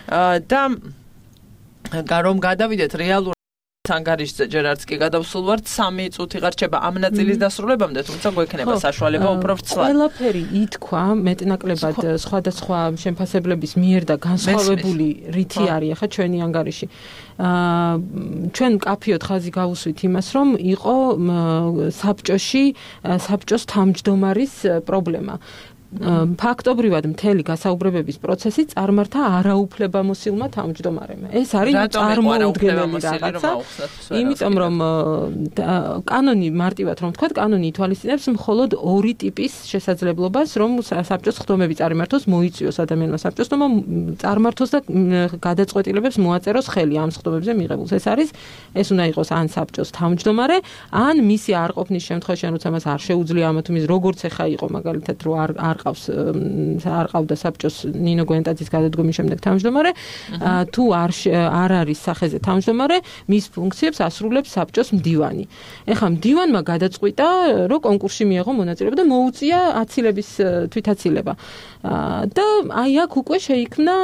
და რომ გადავიდეთ რეალურ ანგარიშზე ჯერ არც კი გადავსულ ვართ, სამი წუთი გარჩება ამ ნაწილის დასრულებამდე, თუმცა გვექნება საშუალება უფრო ვრცლად. ყველაფერი ითქვა მეტნაკლებად სხვადასხვა შემფასებლების მიერ და განსხვავებული რითი არის ახლა ჩვენი ანგარიში. აა ჩვენ კაფიოდ ხაზი გავუსვით იმას, რომ იყო საბჭოში საბჭოს თავმჯდომარის პრობლემა. ფაქტობრივად მთელი გასაუბრებების პროცესი წარმართა არაუფლებამოსილმა თავმჯდომარემ. ეს არის წარმოუდგენელი რაღაცა. იმიტომ რომ კანონი მარტივად რომ ვთქვათ, კანონი ითვალისწინებს მხოლოდ ორი ტიპის შესაძლებლობას, რომ საბჭოს ხდომები წარმართოს, მოიწვიოს ადამიანმა საბჭოს ხდომა, წარმართოს და გადაწყვეტილებებს მოაწეროს ხელი ამ ხდომებზე მიღებულს. ეს არის, ეს უნდა იყოს ან საბჭოს თავმჯდომარე, ან მისი არ ყოფნის შემთხვევაში, როცა მას არ შეუძლია ამა თუ მის როგორც ეხა იყო მაგალითად, რომ არ არ ყავს არ ყავდა საბჭოს ნინო გვენტაძის გადადგომის შემდეგ თავმჯდომარე, თუ არ არ არის სახეზე თავმჯდომარე, მის ფუნქციებს ასრულებს საბჭოს მდივანი. ეხლა მდივანმა გადაწყვიტა, რომ კონკურსში მიიღო მონაწილეობა და მოუწია აცილების თვითაცილება. და აი აქ უკვე შეიქმნა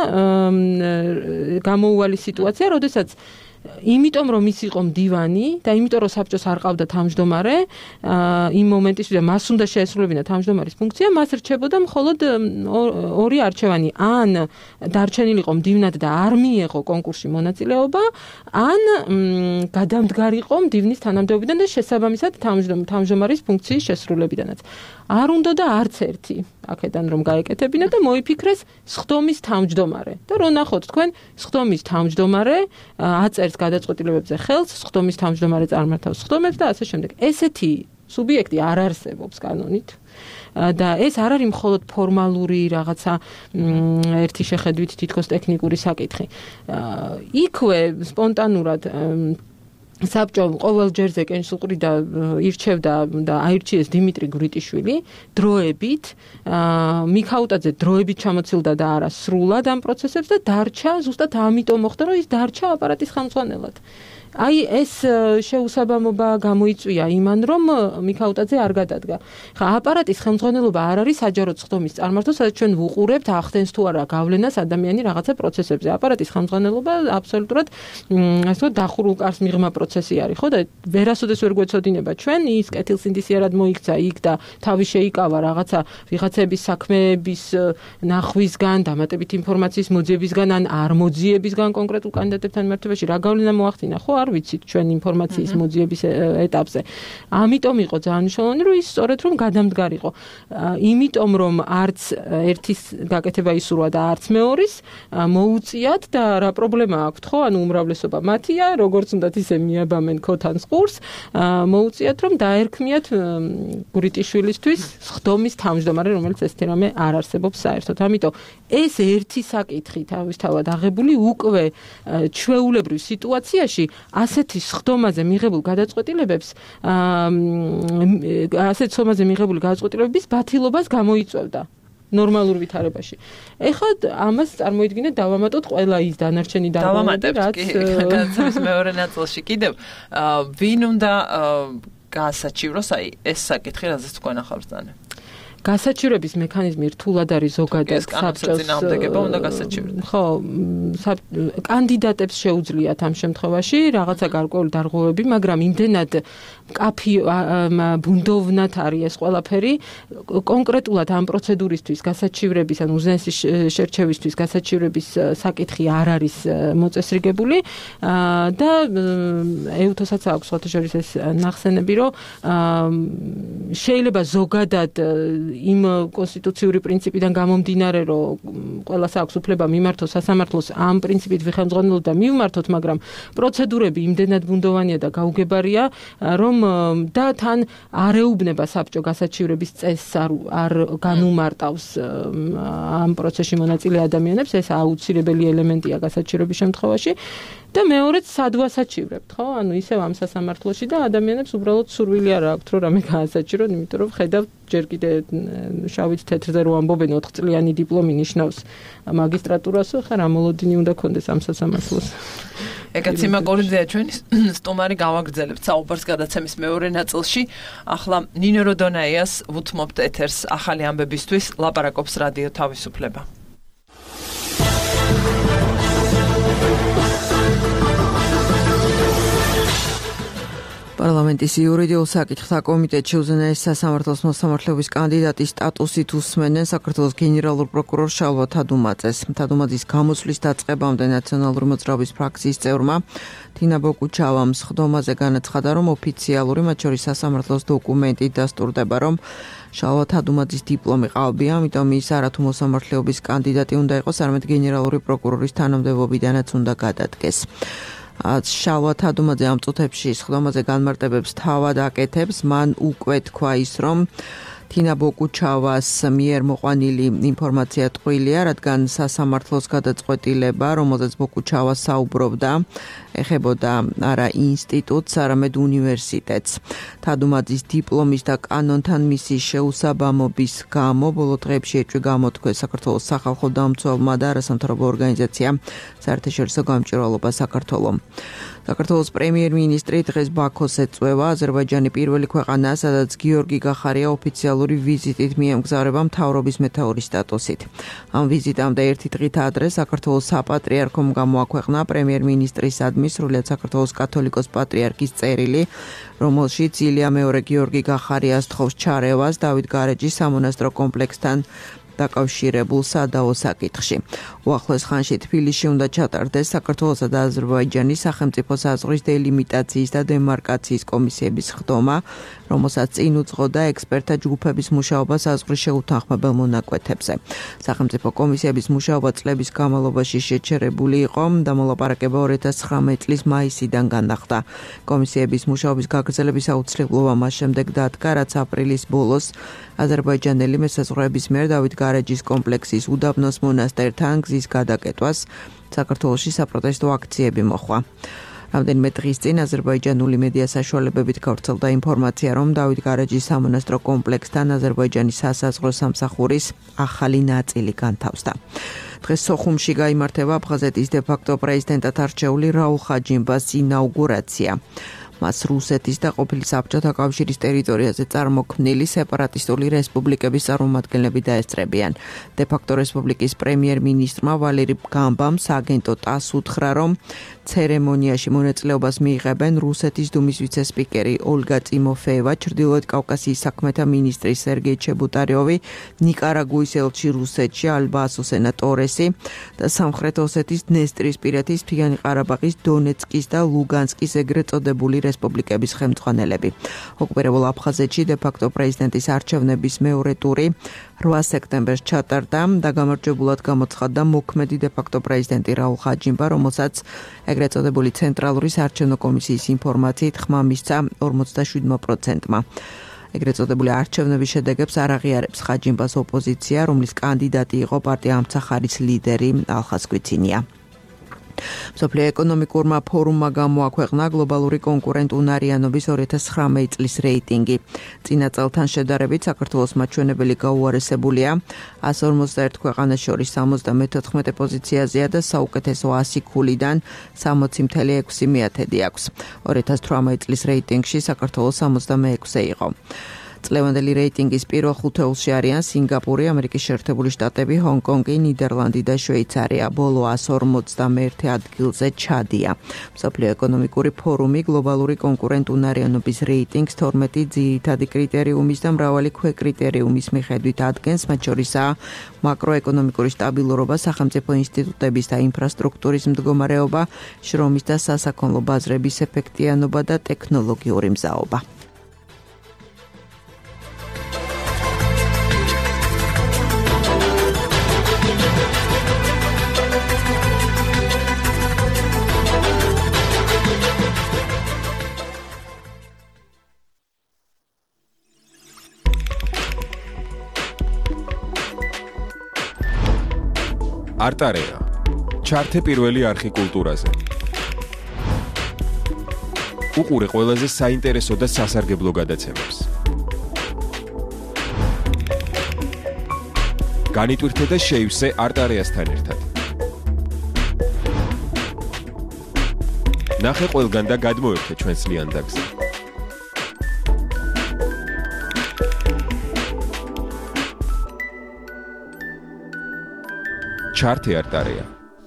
გამოუვალი სიტუაცია, როდესაც იმიტომ რომ ის იყო მდივანი და იმიტომ რომ საბჭოს არ ყავდა თავმჯდომარე, იმ მომენტში და მას უნდა შეესრულებინა თავმჯდომარის ფუნქცია, მას რჩებოდა მხოლოდ ორი არჩევანი, ან დარჩენილიყო მდივნად და არ მიეღო კონკურსში მონაწილეობა, ან გადამდგარიყო მდივნის თანამდებობიდან და შესაბამისად თავმჯდომარის ფუნქციის შესრულებიდანაც. არ უნდა და არც ერთი აქედან რომ გაეკეთებინა და მოიფიქრეს სხდომის თავმჯდომარე. და რო ნახოთ თქვენ, სხდომის თავმჯდომარე აწერს გადაწყვეტილებებზე ხელს, სხდომის თავმჯდომარე წარმართავს სხდომებს და ასე შემდეგ. ესეთი სუბიექტი არ არსებობს კანონით. და ეს არ არის მხოლოდ ფორმალური რაღაცა ერთი შეხედვით თითქოს ტექნიკური საკითხი. იქვე სპონტანურად საბჭო ყოველ ჯერზე კენჭისყრიდა ირჩევდა და აირჩიეს დიმიტრი გვრიტიშვილი დროებით, მიქაუტაძე დროებით ჩამოცილდა და არა სრულად ამ პროცესებს და დარჩა, ზუსტად ამიტომ მოხდა, რომ ის დარჩა აპარატის ხელმძღვანელად. აი ეს შეუსაბამობა გამოიწვია იმან, რომ მიქაუტაძე არ გადადგა. ხა აპარატის ხელმძღვანელობა არ არის საჯაროდ სხდომის წარმართო, სადაც ჩვენ ვუყურებთ ახდენს თუ არა გავლენას ადამიანი რაღაცა პროცესებზე. აპარატის ხელმძღვანელობა აბსოლუტურად ასე ვთქვათ დახურულ კარს მიღმა პროცესი არის, ხო და ვერასოდეს ვერ გვეცოდინება ჩვენ ის კეთილსინდისიერად მოიქცა იქ და თავი შეიკავა რაღაცა ვიღაცების საქმეების ნახვისგან, დამატებით ინფორმაციის მოძიებისგან ან არ მოძიებისგან კონკრეტულ კანდიდატებთან მიმართებაში რა გავლენა მოახდინა, ხო არ ვიცით ჩვენ ინფორმაციის მოძიების ეტაპზე. ამიტომ იყო ძალიან მნიშვნელოვანი, რომ ის სწორედ რომ გადამდგარიყო. იმიტომ რომ არც ერთის გაკეთება ისურვა და არც მეორის მოუწიათ და რა პრობლემა აქვთ, ხო? ანუ უმრავლესობა მათია, როგორც უნდათ ისე მიაბამენ ქოთანს ყურს, მოუწიათ რომ დაერქმიათ გურიტიშვილისთვის სხდომის თავმჯდომარე, რომელიც ესეთი რამე არ არსებობს საერთოდ. ამიტომ ეს ერთი საკითხი თავისთავად აღებული უკვე ჩვეულებრივ სიტუაციაში ასეთი სხდომაზე მიღებულ გადაწყვეტილებებს ასეთ სხდომაზე მიღებული გადაწყვეტილებების ბათილობას გამოიწვევდა ნორმალურ ვითარებაში. ეხლა ამას წარმოიდგინეთ დავამატოთ ყველა ის დანარჩენი დავამატებთ, რაც განსაცდელის მეორე ნაწილში კიდევ ვინ უნდა გაასაჩივროს აი ეს საკითხი, რაზეც თქვენ ახალს დანე. გასაჩივრების მექანიზმი რთულად არის ზოგადად საბჭოს წინააღმდეგობა უნდა გასაჩივრდეს. ხო, კანდიდატებს შეუძლიათ ამ შემთხვევაში რაღაცა გარკვეული დარღვევები, მაგრამ იმდენად კაფი ბუნდოვნად არის ეს ყველაფერი, კონკრეტულად ამ პროცედურისთვის გასაჩივრების ან უზენაესი შერჩევისთვის გასაჩივრების საკითხი არ არის მოწესრიგებული და ეუთოსაც აქვს სხვათა შორის ეს ნახსენები, რომ შეიძლება ზოგადად იმ კონსტიტუციური პრინციპიდან გამომდინარე, რომ ყველას აქვს უფლება მიმართოს სასამართლოს ამ პრინციპით ვიხელმძღვანელოთ და მივმართოთ, მაგრამ პროცედურები იმდენად ბუნდოვანია და გაუგებარია, რომ და თან არ ეუბნება საბჭო გასაჩივრების წესს, არ არ განუმარტავს ამ პროცესში მონაწილე ადამიანებს, ეს აუცილებელი ელემენტია გასაჩივრების შემთხვევაში. და მეორეც სად ვასაჩივრებთ, ხო? ანუ ისევ ამ სასამართლოში და ადამიანებს უბრალოდ სურვილი არ აქვთ, რომ რამე გაასაჩივრონ, იმიტომ რომ ხედავთ ჯერ კიდე შავით თეთრზე რო ამბობენ ოთხ წლიანი დიპლომი ნიშნავს მაგისტრატურასო, ხა რა მოლოდინი უნდა კონდეს ამ სასამართლოს. ეკაციმა კორიძეა ჩვენი სტუმარი გავაგრძელებთ საუბარს გადაცემის მეორე ნაწილში. ახლა ნინო როდონაიას ვუთმობთ ეთერს ახალი ამბებისთვის, ლაპარაკობს რადიო თავისუფლება. პარლამენტის იურიდიულ საკითხთა კომიტეტში უზენაეს სასამართლოს მოსამართლეობის კანდიდატის სტატუსით უსმენენ საქართველოს გენერალურ პროკურორ შალვა თადუმაძეს. თადუმაძის გამოსვლის დაწყებამდე ნაციონალური მოძრაობის ფრაქციის წევრმა თინა ბოკუჩავამ სხდომაზე განაცხადა, რომ ოფიციალური, მათ შორის სასამართლოს დოკუმენტით დასტურდება, რომ შალვა თადუმაძის დიპლომი ყალბია, ამიტომ ის არათუ მოსამართლეობის კანდიდატი უნდა იყოს, არამედ გენერალური პროკურორის თანამდებობიდანაც უნდა გადადგეს. შალვა თადუმაძე ამ წუთებში სხდომაზე განმარტებებს თავად აკეთებს, მან უკვე თქვა ის, რომ თინა ბოკუჩავას მიერ მოყვანილი ინფორმაცია ტყუილია, რადგან სასამართლოს გადაწყვეტილება, რომელზეც ბოკუჩავა საუბრობდა, ეხებოდა არა ინსტიტუტს, არამედ უნივერსიტეტს. თადუმაძის დიპლომის და კანონთან მისი შეუსაბამობის გამო ბოლო დღეებში ეჭვი გამოთქვეს საქართველოს სახალხო დამცველმა და არასამთავრობო ორგანიზაციამ საერთაშორისო გამჭვირვალობა საქართველოს. საქართველოს პრემიერ-მინისტრი დღეს ბაქოს ეწვევა, აზერბაიჯანი პირველი ქვეყანაა, სადაც გიორგი გახარია ოფიციალური ვიზიტით მიემგზავრება მთავრობის მეთაურის სტატუსით. ამ ვიზიტამდე ერთი დღით ადრე საქართველოს საპატრიარქომ გამოაქვეყნა პრემიერ-მინისტრისადმი სრულიად საქართველოს კათოლიკოს პატრიარქის წერილი, რომელშიც ილია მეორე გიორგი გახარიას თხოვს ჩარევას დავით გარეჯის სამონასტრო კომპლექსთან დაკავშირებულ სადაო საკითხში. უახლოეს ხანში თბილისში უნდა ჩატარდეს საქართველოსა და აზერბაიჯანის სახელმწიფო საზღვრის დელიმიტაციის და დემარკაციის კომისიების სხდომა, რომელსაც წინ უძღოდა ექსპერტთა ჯგუფების მუშაობა საზღვრის შეუთანხმებელ მონაკვეთებზე. სახელმწიფო კომისიების მუშაობა წლების განმავლობაში შეჩერებული იყო და მოლაპარაკება ორი ათას ცხრამეტი წლის მაისიდან განახლდა. კომისიების მუშაობის გაგრძელების აუცილებლობა მას შემდეგ დადგა, რაც აპრილის ბოლოს აზერბაიჯანელი მესაზღვრეების მიერ დავით გარეჯის კომპლექსის უდაბნოს მონასტერთან გზის გადაკეტვას საქართველოში საპროტესტო აქციები მოხდა. რამდენიმე დღის წინ აზერბაიჯანული მედია საშუალებებით გავრცელდა ინფორმაცია, რომ დავით გარაჯის სამონასტრო კომპლექსთან აზერბაიჯანის სასაზღვრო სამსახურის ახალი ნაწილი განთავსდა. დღეს სოხუმში გაიმართება აფხაზეთის დე-ფაქტო პრეზიდენტად არჩეული რაულ ხაჯიმბას ინაუგურაცია. მას რუსეთის და ყოფილი საბჭოთა კავშირის ტერიტორიაზე წარმოქმნილი სეპარატისტული რესპუბლიკების წარმომადგენლები დაესწრებიან. დე-ფაქტო რესპუბლიკის პრემიერ-მინისტრმა ვალერი გამბამ სააგენტო ტას უთხრა, რომ ცერემონიაში მონაწილეობას მიიღებენ რუსეთის დუმის ვიცე-სპიკერი ოლგა ტიმოფეევა, ჩრდილოეთ კავკასიის საქმეთა მინისტრი სერგეი ჩებუტარიოვი, ნიკარაგუის ელჩი რუსეთში ალბასო სენატორესი და სამხრეთ ოსეთის დნესტრისპირეთის, მთიანი ყარაბაღის, დონეცკის და ლუგანსკის ეგრეთ წოდებული რესპუბლიკების ხელმძღვანელები. ოკუპირებულ აფხაზეთში დე-ფაქტო პრეზიდენტის არჩევნების მეორე ტური რვა სექტემბერს ჩატარდა და გამარჯვებულად გამოცხადდა მოქმედი დე-ფაქტო პრეზიდენტი რაულ ხაჯიმბა, რომელსაც ეგრეთ წოდებული ცენტრალური საარჩევნო კომისიის ინფორმაციით ხმა მისცა ორმოცდაშვიდმა პროცენტმა. ეგრეთ წოდებული არჩევნების შედეგებს არ აღიარებს ხაჯიმბას ოპოზიცია, რომლის კანდიდატი იყო პარტია ამცახარის ლიდერი ალხას გვიცინია. მსოფლიო ეკონომიკურმა ფორუმმა გამოაქვეყნა გლობალური კონკურენტუნარიანობის ორი ათას ცხრამეტი წლის რეიტინგი. წინა წელთან შედარებით საქართველოს მაჩვენებელი გაუარესებულია. ასი ორმოცდაერთი ქვეყანას შორის სამოცდამეთოთხმეტე პოზიციაზეა და საუკეთესო ასი ქულიდან სამოცი წუთი ექვსი მეათედი აქვს. ორი ათას თვრამეტი წლის რეიტინგში საქართველოს სამოცდამეექვსე იყო. წლევანდელი რეიტინგის პირველ ხუთეულში არიან სინგაპური, ამერიკის შეერთებული შტატები, ჰონგ-კონგი, ნიდერლანდი და შვეიცარია. ბოლო ასი ორმოცდამეერთე ადგილზე ჩადია. მსოფლიო ეკონომიკური ფორუმი გლობალური კონკურენტუნარიანობის რეიტინგს თორმეტი ძირითადი კრიტერიუმის და მრავალი ქვეკრიტერიუმის მიხედვით ადგენს, მათ შორისაა მაკროეკონომიკური სტაბილურობა, სახელმწიფო ინსტიტუტების და ინფრასტრუქტურის მდგომარეობა, შრომის და სასაქონლო ბაზრების ეფექტიანობა და ტექნოლოგიური მზაობა. არტარეა. ჩართე პირველი არხი კულტურაზე. უყურე ყველაზე საინტერესო და სასარგებლო გადაცემებს. განიტვირთე და შეივსე არტარეასთან ერთად. ნახე ყველგან და გადმოერთე ჩვენს ლიანდაგზე. ჩართე არტარეა.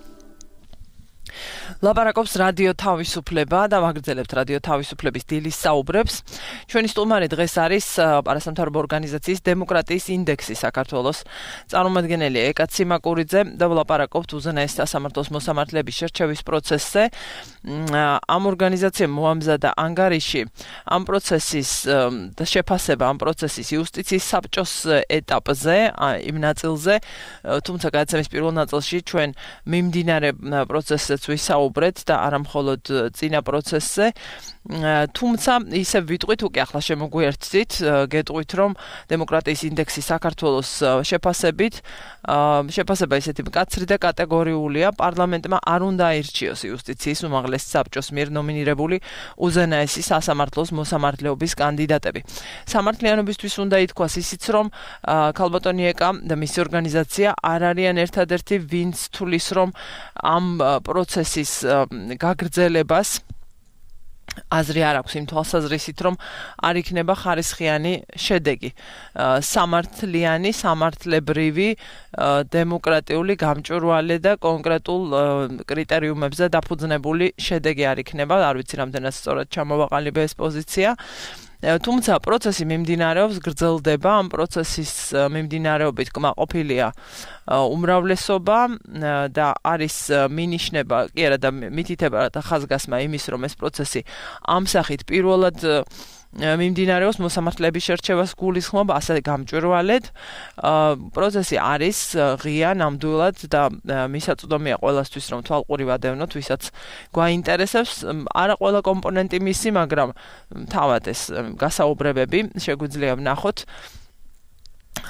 ლაპარაკობს რადიო თავისუფლება და ვაგრძელებთ რადიო თავისუფლების დილის საუბრებს. ჩვენი სტუმარი დღეს არის პარასამთავრობო ორგანიზაციის დემოკრატიის ინდექსის საქართველოს წარმომადგენელი ეკა ციმაკურიძე და ვლაპარაკობთ უზენაეს სასამართლოს მოსამართლეების შერჩევის პროცესზე. ამ ორგანიზაციამ მოამზადა ანგარიში ამ პროცესის და შეფასება ამ პროცესის იუსტიციის საბჭოს ეტაპზე, იმ ნაწილზე, თუმცა გადაცემის პირველ ნაწილში ჩვენ მიმდინარე პროცესზეც ვისაუბრეთ და არა მხოლოდ წინა პროცესზე. თუმცა ისე ვიტყვით უკვე ახლა შემოგვიერთდით, გეტყვით რომ დემოკრატიის ინდექსი საქართველოს შეფასებით, შეფასება ისეთი მკაცრი და კატეგორიულია, პარლამენტმა არ უნდა აირჩიოს იუსტიციის უმაღლეს საბჭოს მიერ ნომინირებული უზენაესი სასამართლოს მოსამართლეობის კანდიდატები. სამართლიანობისთვის უნდა ითქვას ისიც, რომ ქალბატონი ეკა და მისი ორგანიზაცია არ არიან ერთადერთი, ვინც თulis რომ ამ პროცესის გაგრძელებას აზრი არ აქვს იმ თვალსაზრისით, რომ არ იქნება ხარისხიანი შედეგი. სამართლიანი, სამართლებრივი, დემოკრატიული, გამჭვირვალე და კონკრეტულ კრიტერიუმებზე დაფუძნებული შედეგი არ იქნება. არ ვიცი რამდენად სწორად ჩამოვაყალიბე ეს პოზიცია. თუმცა პროცესი მიმდინარეობს, გრძელდება, ამ პროცესის მიმდინარეობით კმაყოფილია უმრავლესობა და არის მინიშნება, კი არა და მითითება და ხაზგასმა იმის, რომ ეს პროცესი ამ სახით პირველად მიმდინარეობს მოსამართლეების შერჩევას გულისხმობ, ასე გამჭვირვალედ. პროცესი არის ღია, ნამდვილად და მისაწვდომია ყველასთვის, რომ თვალყური ვადევნოთ, ვისაც გვაინტერესებს. არა ყველა კომპონენტი მისი, მაგრამ თავად ეს გასაუბრებები შეგვიძლია ვნახოთ.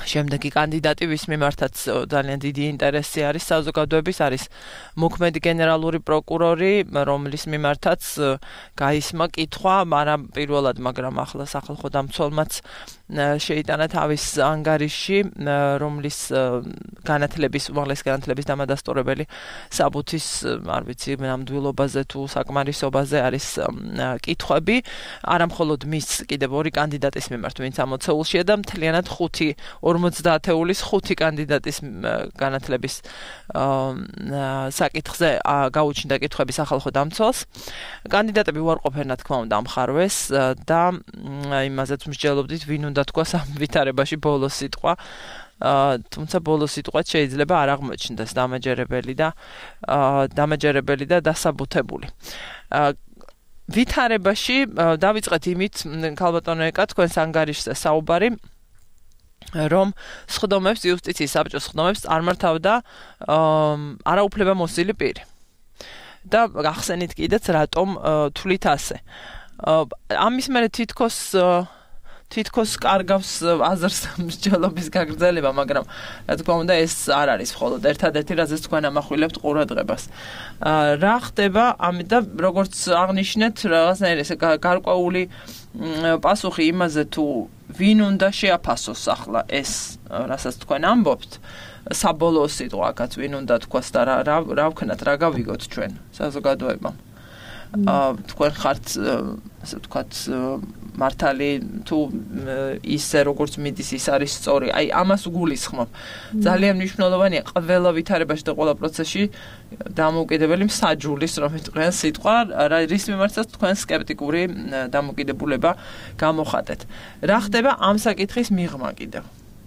შემდეგი კანდიდატი, ვის მიმართაც ძალიან დიდი ინტერესი არის საზოგადოების, არის მოქმედი გენერალური პროკურორი, რომლის მიმართაც გაისმა კითხვა, მაგრამ პირველად, მაგრამ ახლა სახალხო დამცველმაც შეიტანა თავის ანგარიში, რომლის განათლების, უმაღლესი განათლების დამადასტურებელი საბუთის, არ ვიცი, ნამდვილობაზე თუ საკმარისობაზე არის კითხვები, არა მხოლოდ მის კიდევ ორი კანდიდატის მიმართ, ვინც ამოცეულშია და მთლიანად ხუთი ორმოცდაათეულის ხუთი კანდიდატის განათლების საკითხზე გაუჩნდა კითხვები სახალხო დამცველს. კანდიდატები უარყოფენ, რა თქმა უნდა, ამხარვეს და იმაზეც მსჯელობდით, ვინ უნდა თქვას ამ ვითარებაში ბოლოს სიტყვა. თუმცა ბოლოს სიტყვა შეიძლება არ აღმოჩნდეს დამაჯერებელი და დამაჯერებელი და დასაბუთებული. ვითარებაში დავიწყეთ იმით, ქალბატონო ეკა, თქვენს ანგარიშზე საუბარი, რომ სხდომებს, იუსტიციის საბჭოს სხდომებს წარმართავდა არაუფლებამოსილი პირი. და გახსენით კიდეც, რატომ თვლით ასე. ამის მერე თითქოს თითქოს კარგავს აზრს მსჯელობის გაგრძელება, მაგრამ რა თქმა უნდა ეს არ არის მხოლოდ ერთადერთი, რაზეც თქვენ ამახვილებთ ყურადღებას. რა ხდება ამით და როგორც აღნიშნეთ, რაღაცნაირი ესე გარკვეული პასუხი იმაზე, თუ ვინ უნდა შეაფასოს ახლა ეს, რასაც თქვენ ამბობთ, საბოლოო სიტყვა აქაც ვინ უნდა თქვას და რა რა ვქნათ, რა გავიგოთ ჩვენ საზოგადოებამ. თქვენ ხართ, ასე ვთქვათ, მართალი თუ ისე როგორც მიდის ის არის სწორი. აი ამას გულისხმობ. ძალიან მნიშვნელოვანია ყველა ვითარებაში და ყველა პროცესში დამოუკიდებელი მსაჯულის, რომ იტყვიან სიტყვა, რის მიმართაც თქვენ სკეპტიკური დამოკიდებულება გამოხატეთ. რა ხდება ამ საკითხის მიღმა კიდევ?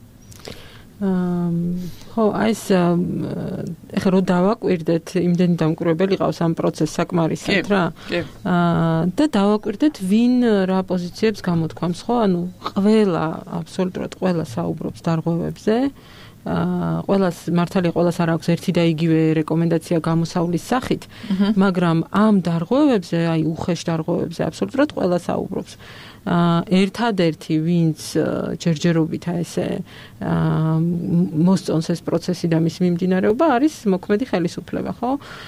ხო, ეს ეხლა რო დავაკვირდეთ, იმდენი დამკვირვებელი ყავს ამ პროცესს საკმარისად რა. და დავაკვირდეთ, ვინ რა პოზიციებს გამოთქვამს, ხო? ანუ ყველა, აბსოლუტურად ყველა საუბრობს დარღვევებზე. ყველას მართალია ყველას არ აქვს ერთი და იგივე რეკომენდაცია გამოსავლის სახით, მაგრამ ამ დარღვევებზე, აი უხეშ დარღვევებზე აბსოლუტურად ყველა საუბრობს. ერთადერთი, ვინც ჯერჯერობით ესე მოსწონს ეს პროცესი და მის მიმდინარეობა არის მოქმედი ხელისუფლება, ხო?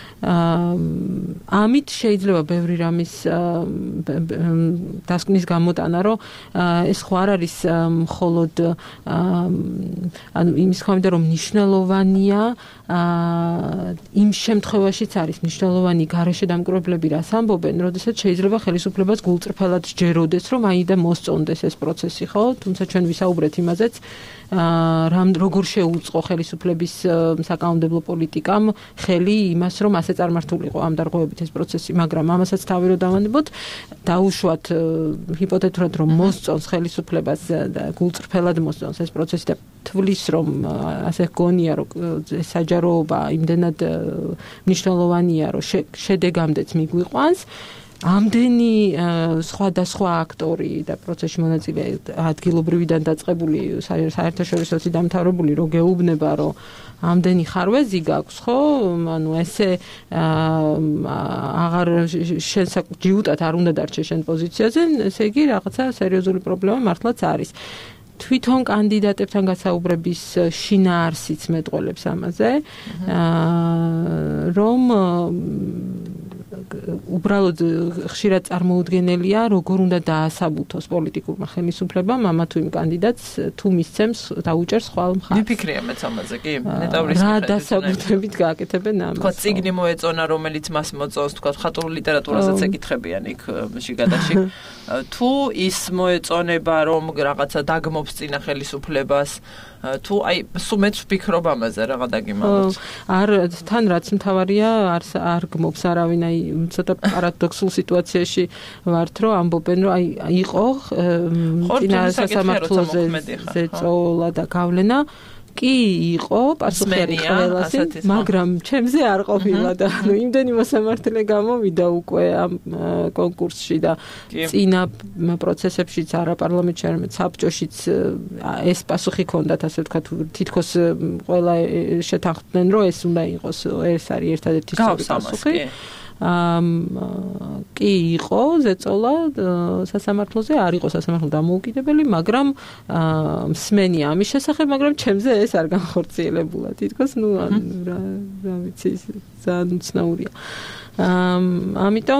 ამით შეიძლება ბევრი რამის დასკვნის გამოტანა, რომ ეს ხო არ არის მხოლოდ ანუ იმის ხმამდა, რომ მნიშვნელოვანია იმ შემთხვევაშიც არის მნიშვნელოვანი გარეშე დამკვირვებლები რას ამბობენ, როდესაც შეიძლება ხელისუფლებას გულწრფელად სჯეროდეს, რომ აი და მოსწონდეს ეს პროცესი, ხო? თუმცა ჩვენ ვისაუბრეთ იმაზეც, რამ როგორ შეუწყო ხელისუფლების საკანონმდებლო პოლიტიკამ ხელი იმას, რომ ასე წარმართულიყო ამ დარღვევებით ეს პროცესი, მაგრამ ამასაც თავი რო დავანებოთ, დაუშვათ ჰიპოთეტურად, რომ მოსწონს ხელისუფლებას და გულწრფელად მოსწონს ეს პროცესი და თვლის, რომ ასე გონია, რომ საჯაროობა იმდენად მნიშვნელოვანია, რომ შედეგამდეც მიგვიყვანს. ამდენი სხვადასხვა აქტორი და პროცესში მონაწილე ადგილობრივიდან დაწყებული საერთაშორისო დამთავრებული რო გეუბნება, რომ ამდენი ხარვეზი გაქვს, ხო? ანუ ესე აღარ შენ ჯიუტად არ უნდა დარჩე შენ პოზიციაზე, ესე იგი რაღაცა სერიოზული პრობლემა მართლაც არის. თვითონ კანდიდატებთან გასაუბრების შინაარსიც მეტყველებს ამაზე, რომ უბრალოდ ხშირად წარმოუდგენელია, როგორ უნდა დაასაბუთოს პოლიტიკურმა ხელისუფლებამ ამა თუ იმ კანდიდატს თუ მისცემს დაუჭერს ხვალ მხარს. მიფიქრია მეც ამაზე, კი, ნეტავრის რა დასაბუთებით გააკეთებენ ამას. თქვა წიგნი მოეწონა, რომელიც მას მოწონს, თქვა ხატრულ ლიტერატურასაც ეკითხებიან იქ შიგადაში. თუ ის მოეწონება, რომ რაღაცა დაგმობს წინა ხელისუფლებას, თუ აი სუმეც ვფიქრობ ამაზე რაღა დაგიმალოთ. არ თან რაც მთავარია, არ არ გმობს არავინ, აი ცოტა პარადოქსულ სიტუაციაში ვართ, რომ ამბობენ, რომ აი იყო წინა სასამართლოზე ზეწოლა და გავლენა კი იყო პასუხი ყველასი, მაგრამ ჩემზე არ ყოფილა და ანუ იმდენი მოსამართლე გამოვიდა უკვე ამ კონკურსში და წინა პროცესებშიც არაპარლამენტში, არამედ საბჭოშიც ეს პასუხი ჰქონდათ, ასე ვთქვათ, თითქოს ყველა შეთანხმდნენ, რომ ეს უნდა იყოს, ეს არის ერთადერთი პასუხი. კი იყო ზეწოლა სასამართლოზე, არ იყო სასამართლო დამოუკიდებელი, მაგრამ მსმენია ამის შესახებ, მაგრამ ჩემზე ეს არ განხორციელებულა. თითქოს ნუ რა რა ვიცი, ძალიან უცნაურია. ამიტომ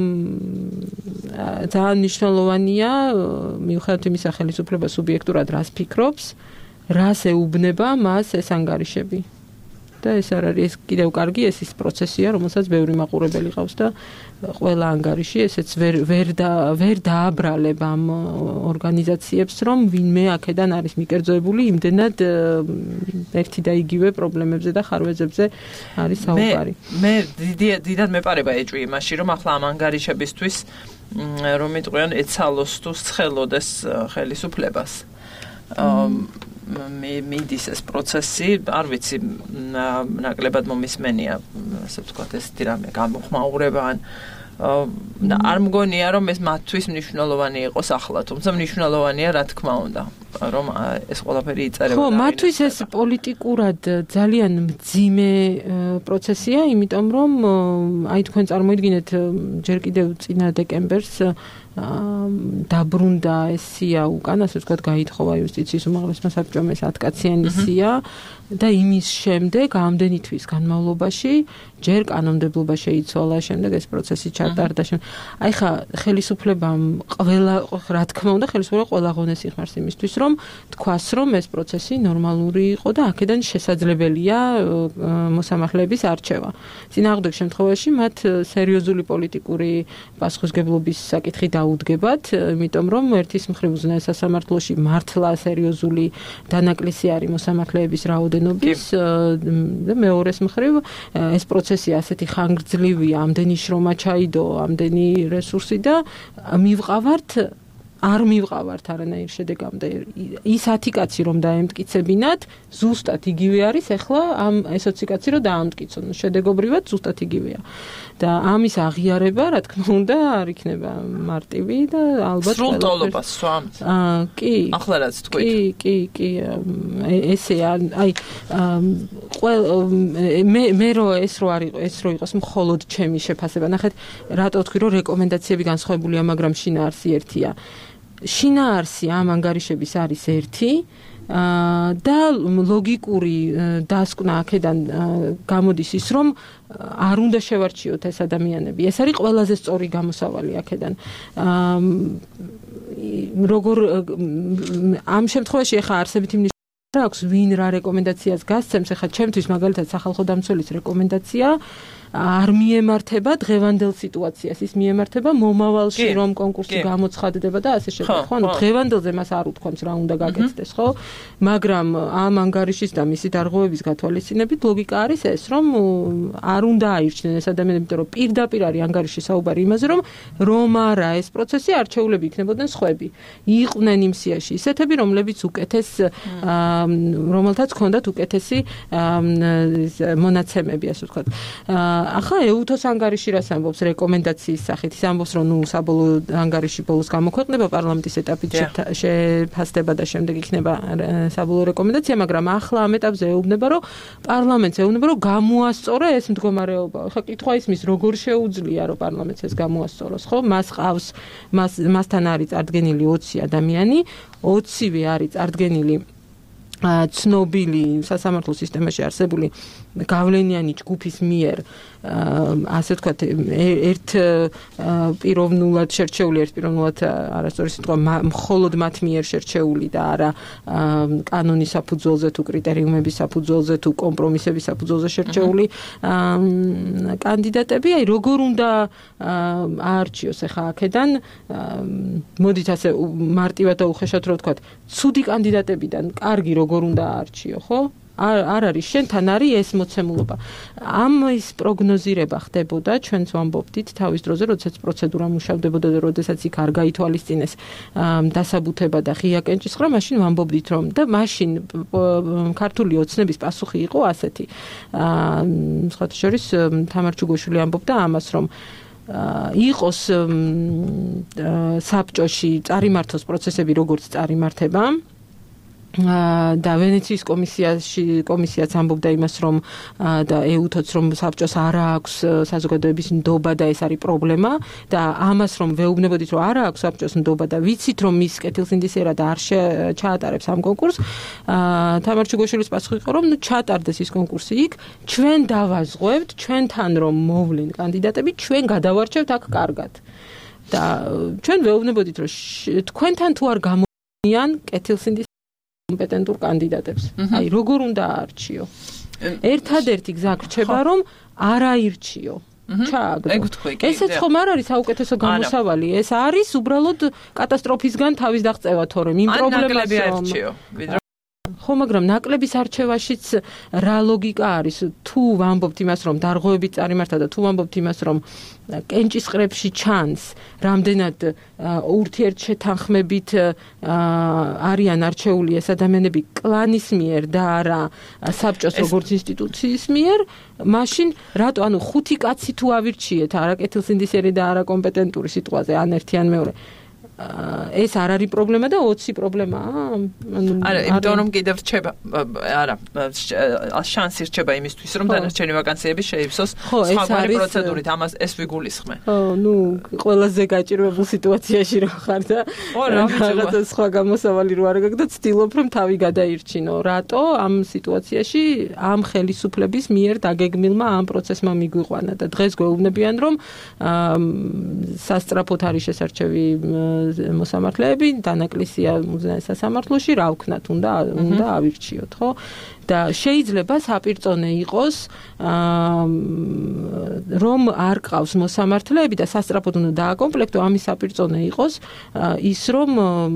ძალიან მნიშვნელოვანია მიუხედავად იმისა, ხელისუფლება სუბიექტურად რას ფიქრობს, რას ეუბნება მას ეს ანგარიშები. და ეს არ არის კიდევ კარგი, ეს ის პროცესია, რომელსაც ბევრი მაყურებელი ყავს და ყველა ანგარიში ესეც ვერ ვერ და ვერ დააბრალებ ამ ორგანიზაციებს, რომ ვინმე აქედან არის მიკერძოებული იმდენად ერთი და იგივე პრობლემებზე და ხარვეზებზე არის საუბარი. მე დიდად მეპარება ეჭვი იმაში, რომ ახლა ამ ანგარიშებისთვის რომ იტყვიან ეცალოს თუ სცხელოდეს ხელისუფლებას. მე მიდის ეს პროცესი, არ ვიცი, ნაკლებად მომისმენია, ასე ვთქვათ, ესეთი რამე გამოხმაურება ან არ მგონია, რომ ეს მათთვის მნიშვნელოვანი იყოს ახლა, თუმცა მნიშვნელოვანია, რა თქმა უნდა, რომ ეს ყველაფერი იწერება. ხო, მათთვის ეს პოლიტიკურად ძალიან მძიმე პროცესია, იმიტომ რომ აი თქვენ წარმოიდგინეთ, ჯერ კიდევ წინა დეკემბერს დაბრუნდა ეს სია უკან, ასე ვთქვათ, გაითხოვა იუსტიციის უმაღლესმა საბჭომ ეს ათკაციანი სია და იმის შემდეგ ამდენი თვის განმავლობაში ჯერ კანონმდებლობა შეიცვალა, შემდეგ ეს პროცესი ჩატარდა. აი ხა ხელისუფლებამ ყველა რა თქმა უნდა ხელისუფლება ყველა ღონეს იხმარს იმისთვის, რომ თქვას, რომ ეს პროცესი ნორმალური იყო და აქედან შესაძლებელია მოსამართლეების არჩევა. წინააღმდეგ შემთხვევაში მათ სერიოზული პოლიტიკური პასუხისმგებლობის საკითხი დაუდგებათ, იმიტომ რომ ერთის მხრივ უზენაეს სასამართლოში მართლა სერიოზული დანაკლისი არის მოსამართლეების რაოდენობის და მეორეს მხრივ ეს პროცესი ასეთი ხანგრძლივია, ამდენი შრომა ჩაიდო, ამდენი რესურსი და მივყავართ არ მივყავართ არანაირ შედეგამდე. ის ათი კაცი რომ დაემტკიცებინათ, ზუსტად იგივე არის ახლა ამ ეს ოცი კაცი რომ დაამტკიცონ. შედეგობრივად ზუსტად იგივეა. და ამის აღიარება, რა თქმა უნდა, არ იქნება მარტივი და ალბათ სრულტოლობა სვამთ. აა, კი. ახლა რაც თქვით. კი, კი, კი. ესე აი მე მე რო ეს რო არის, ეს რო იყოს მხოლოდ ჩემი შეფასება. ნახეთ, რატო ვთქვი, რომ რეკომენდაციები განსხვავებულია, მაგრამ შინაარსი ერთია. შინაარსი ამ ანგარიშების არის ერთი და ლოგიკური დასკვნა აქედან გამოდის ის, რომ არ უნდა შევარჩიოთ ეს ადამიანები. ეს არის ყველაზე სწორი გამოსავალი აქედან. როგორ ამ შემთხვევაში ახლა არსებითი მნიშვნელობა აქვს, ვინ რა რეკომენდაციას გასცემს, ახლა ჩემთვის მაგალითად სახალხო დამცველის რეკომენდაცია არ მიემართება დღევანდელ სიტუაციას, ის მიემართება მომავალში, რომ კონკურსი გამოცხადდება და ასე შემდეგ. ხო, ანუ დღევანდელზე მას არ უთქვამს რა უნდა გაკეთდეს, ხო? მაგრამ ამ ანგარიშის და მისი დარღვევების გათვალისწინებით ლოგიკა არის ეს, რომ არ უნდა აირჩნენ ეს ადამიანები, იმიტომ რომ პირდაპირ არის ანგარიში საუბარი იმაზე, რომ რომ არა ეს პროცესი არჩეულები იქნებოდნენ სხვები. იყვნენ იმ სიაში ისეთები, რომლებიც უკეთეს რომელთაც ჰქონდათ უკეთესი მონაცემები, ასე ვთქვათ. ახლა ეუთოს ანგარიში რას ამბობს რეკომენდაციის სახით? ის ამბობს, რომ ნუ საბოლოო ანგარიში ბოლოს გამოქვეყნება პარლამენტის ეტაპით შეფასდება და შემდეგ იქნება საბოლოო რეკომენდაცია, მაგრამ ახლა ამ ეტაპზე ეუბნება, რომ პარლამენტს ეუბნება, რომ გამოასწორა ეს მდგომარეობა. ახლა კითხვა ისმის, როგორ შეუძლია, რომ პარლამენტს ეს გამოასწოროს, ხო? მას ყავს, მას მასთან არის წარდგენილი ოცი ადამიანი, ოცივე არის წარდგენილი ცნობილი სასამართლო სისტემაში არსებული გავლენიანი ჯგუფის მიერ ასე ვთქვათ ერთ პიროვნულად შერჩეული, ერთ პიროვნულად არასწორი სიტყვა, მხოლოდ მათ მიერ შერჩეული და არა კანონის საფუძველზე თუ კრიტერიუმების საფუძველზე თუ კომპრომისების საფუძველზე შერჩეული კანდიდატები, აი როგორ უნდა აარჩიოს ახლა აქედან, მოდით ასე მარტივად და უხეშად რო ვთქვათ, ცუდი კანდიდატებიდან კარგი როგორ უნდა აარჩიო, ხო? არ არ არის შენთან არის ეს მოცემულობა. ამის პროგნოზირება ხდებოდა, ჩვენც ვამბობდით თავის დროზე, როდესაც პროცედურა მუშავდებოდა და როდესაც იქ არ გაითვალისწინეს დასაბუთება და ღია კენჭისყრა, მაშინ ვამბობდით, რომ და მაშინ ქართული ოცნების პასუხი იყო ასეთი. სხვა შორის თამარ ჩუგოშვილი ამბობდა ამას, რომ იყოს საბჭოში წარიმართოს პროცესები, როგორც წარიმართება და ვენეციის კომისიაში კომისიაც ამბობდა იმას, რომ და ეუთოც რომ საბჭოს არ აქვს საზოგადოების ნდობა და ეს არის პრობლემა და ამას რომ ვეუბნებოდით, რომ არ აქვს საბჭოს ნდობა და ვიცით, რომ მის კეთილსინდისერად არ ჩაატარებს ამ კონკურსს, თამარ ჩუგოშვილის პასუხი იყო, რომ ნუ ჩაატარდეს ის კონკურსი იქ, ჩვენ დავაზღვევთ, ჩვენთან რომ მოვლენ კანდიდატები, ჩვენ გადავარჩევთ აქ კარგად. და ჩვენ ვეუბნებოდით, რომ თქვენთან თუ არ გამოვიდნენ კეთილსინდის კომპეტენტურ კანდიდატებს. აი, როგორ უნდა აარჩიო? ერთადერთი გზა რჩება, რომ არ აირჩიო. ჩააგდო. ესეც ხომ არ არის საუკეთესო გამოსავალი, ეს არის უბრალოდ კატასტროფისგან თავის დაღწევა, თორემ იმ პრობლემას რომ ხო, მაგრამ ნაკლების არჩევაშიც რა ლოგიკა არის? თუ ვამბობთ იმას, რომ დარღვევებით წარიმართა და თუ ვამბობთ იმას, რომ კენჭისყრებში ჩანს, რამდენად ურთიერთშეთანხმებით არიან არჩეული ეს ადამიანები კლანის მიერ და არა საბჭოს როგორც ინსტიტუციის მიერ, მაშინ რატო, ანუ ხუთი კაცი თუ ავირჩიეთ, არა კეთილსინდისერი და არა კომპეტენტური სიტყვაზე, ან ერთი ან მეორე. ეს არ არის პრობლემა და ოცი პრობლემაა. არა, იმიტომ რომ კიდევ რჩება, არა, შანსი რჩება იმისთვის, რომ დანარჩენი ვაკანსიები შეივსოს სხვაგვარი პროცედურით, ამას ეს ვიგულისხმე. ხო, ნუ ყველაზე გაჭირვებულ სიტუაციაში რო ხარ და რაღაცა სხვა გამოსავალი რო არ გაქვს და ცდილობ რომ თავი გადაირჩინო. რატო ამ სიტუაციაში ამ ხელისუფლების მიერ დაგეგმილმა ამ პროცესმა მიგვიყვანა და დღეს გვეუბნებიან, რომ სასწრაფოდ არის შესარჩევი მოსამართლეები, დანაკლისია მუზეუმის სასამართლოში, რა ვქნათ, უნდა უნდა ავირჩიოთ, ხო? და შეიძლება საპირწონე იყოს, რომ არ ყავს მოსამართლეები და სასწრაფოდ უნდა დააკომპლექტო, ამის საპირწონე იყოს ის, რომ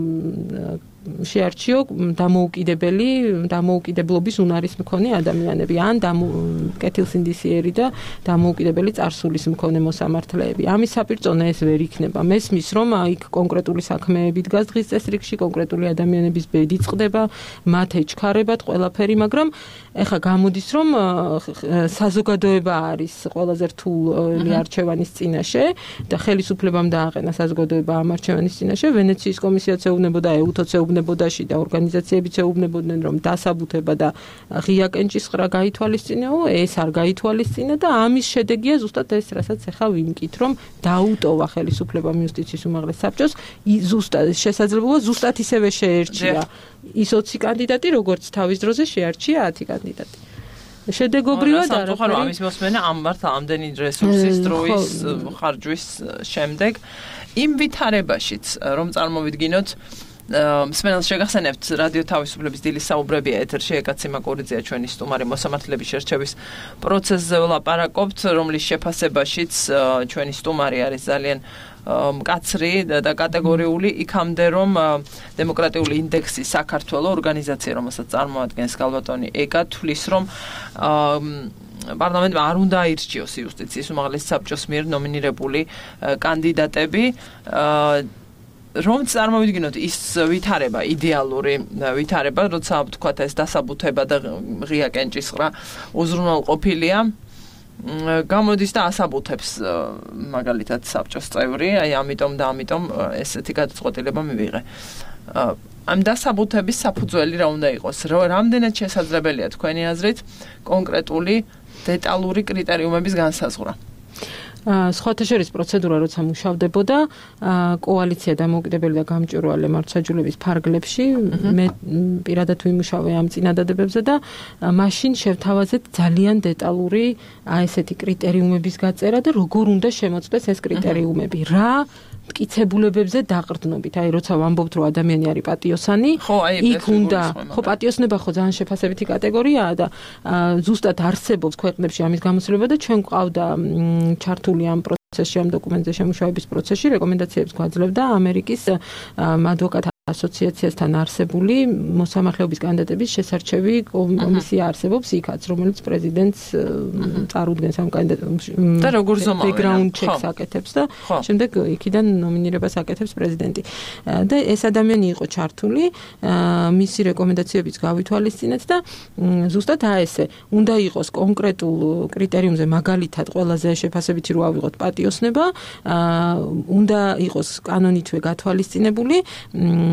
შეარჩიო დამოუკიდებელი, დამოუკიდებლობის უნარის მქონე ადამიანები, ან კეთილსინდისიერი და დამოუკიდებელი წარსულის მქონე მოსამართლეები. ამის საპირწონე ეს ვერ იქნება. მესმის, რომ იქ კონკრეტული საქმეები დგას დღის წესრიგში, კონკრეტული ადამიანების ბედი წყდება, მათ ეჩქარებათ ყველაფერი, მაგრამ ეხა გამოდის, რომ საზოგადოება არის ყველაზე რთული არჩევანის წინაშე და ხელისუფლებამ დააყენა საზოგადოება ამ არჩევანის წინაშე. ვენეციის კომისიაც ეუბნებოდა, ეუთოც ეუბნებოდაში და ორგანიზაციებიც ეუბნებოდნენ, რომ დასაბუთება და ღია კენჭისყრა გაითვალისწინეო, ეს არ გაითვალისწინა და ამის შედეგია ზუსტად ეს, რასაც ეხა ვიმკით, რომ დაუტოვა ხელისუფლებამ იუსტიციის უმაღლეს საბჭოს, ზუსტად შესაძლებლობა ზუსტად ისევე შეერჩია ის ოცი კანდიდატი, როგორც თავის დროზე შეარჩია ათი კანდიდატი. შედეგობრივად არა. ხო, ამის მოსმენა ამ მართ ამდენი რესურსის, დროის, ხარჯვის შემდეგ იმ ვითარებაშიც, რომ წარმოვიდგინოთ მსმენელს შეგახსენებთ, რადიო თავისუფლების დილის საუბრებია ეთერში, ეკაცი მაკურიძეა ჩვენი სტუმარი, მოსამართლეების შერჩევის პროცესზე ვლაპარაკობთ, რომლის შეფასებაშიც ჩვენი სტუმარი არის ძალიან მკაცრი და კატეგორიული, იქამდე რომ დემოკრატიული ინდექსი საქართველოს ორგანიზაცია, რომელსაც წარმოადგენს გალბატონი ეკა, თვლის, რომ პარლამენტმა არ უნდა აირჩიოს იუსტიციის უმაღლეს საბჭოს მიერ ნომინირებული კანდიდატები, რომ წარმოვიდგინოთ ის ვითარება, იდეალური ვითარება, როცა ვთქვათ ეს დასაბუთება და ღია კენჭისყრა უზრუნველყოფილია, გამოდის და ასაბუთებს მაგალითად საბჭოს წევრი, აი ამიტომ და ამიტომ ესეთი გადაწყვეტილება მივიღე. ამ დასაბუთების საფუძველი რა უნდა იყოს? რამდენად შესაძლებელია თქვენი აზრით კონკრეტული დეტალური კრიტერიუმების განსაზღვრა? სხვათა შორის პროცედურა როცა მუშავდებოდა, კოალიცია დამოუკიდებელი და გამჭვირვალე მართლმსაჯულების ფარგლებში, მე პირადად ვიმუშავე ამ წინადადებებზე და მაშინ შევთავაზეთ ძალიან დეტალური აი ესეთი კრიტერიუმების გაწერა და როგორ უნდა შემოწმდეს ეს კრიტერიუმები, რა მტკიცებულებებზე დაყრდნობით. აი როცა ვამბობთ, რომ ადამიანი არის პატიოსანი, იქ უნდა, ხო, პატიოსნება ხო ძალიან შეფასებითი კატეგორიაა და ზუსტად არსებობს ქვეყნებში ამის გამოცდილება და ჩვენ გვყავდა ჩართული ამ პროცესში, ამ დოკუმენტზე შემუშავების პროცესში, რეკომენდაციებს გვაძლევდა ამერიკის ადვოკატ ასოციაციასთან არსებული მოსამართლეობის კანდიდატების შესარჩევი კომისია არსებობს იქაც, რომელიც პრეზიდენტს წარუდგენს ამ კანდიდატებს და როგორ ზომავენ background checks აკეთებს და შემდეგ იქიდან ნომინირებას აკეთებს პრეზიდენტი. და ეს ადამიანი იყო ჩართული, მისი რეკომენდაციებიც გავითვალისწინეთ და ზუსტად აი ესე, უნდა იყოს კონკრეტულ კრიტერიუმზე, მაგალითად ყველაზე შეფასებითი რო ავიღოთ პატიოსნება, უნდა იყოს კანონითვე გათვალისწინებული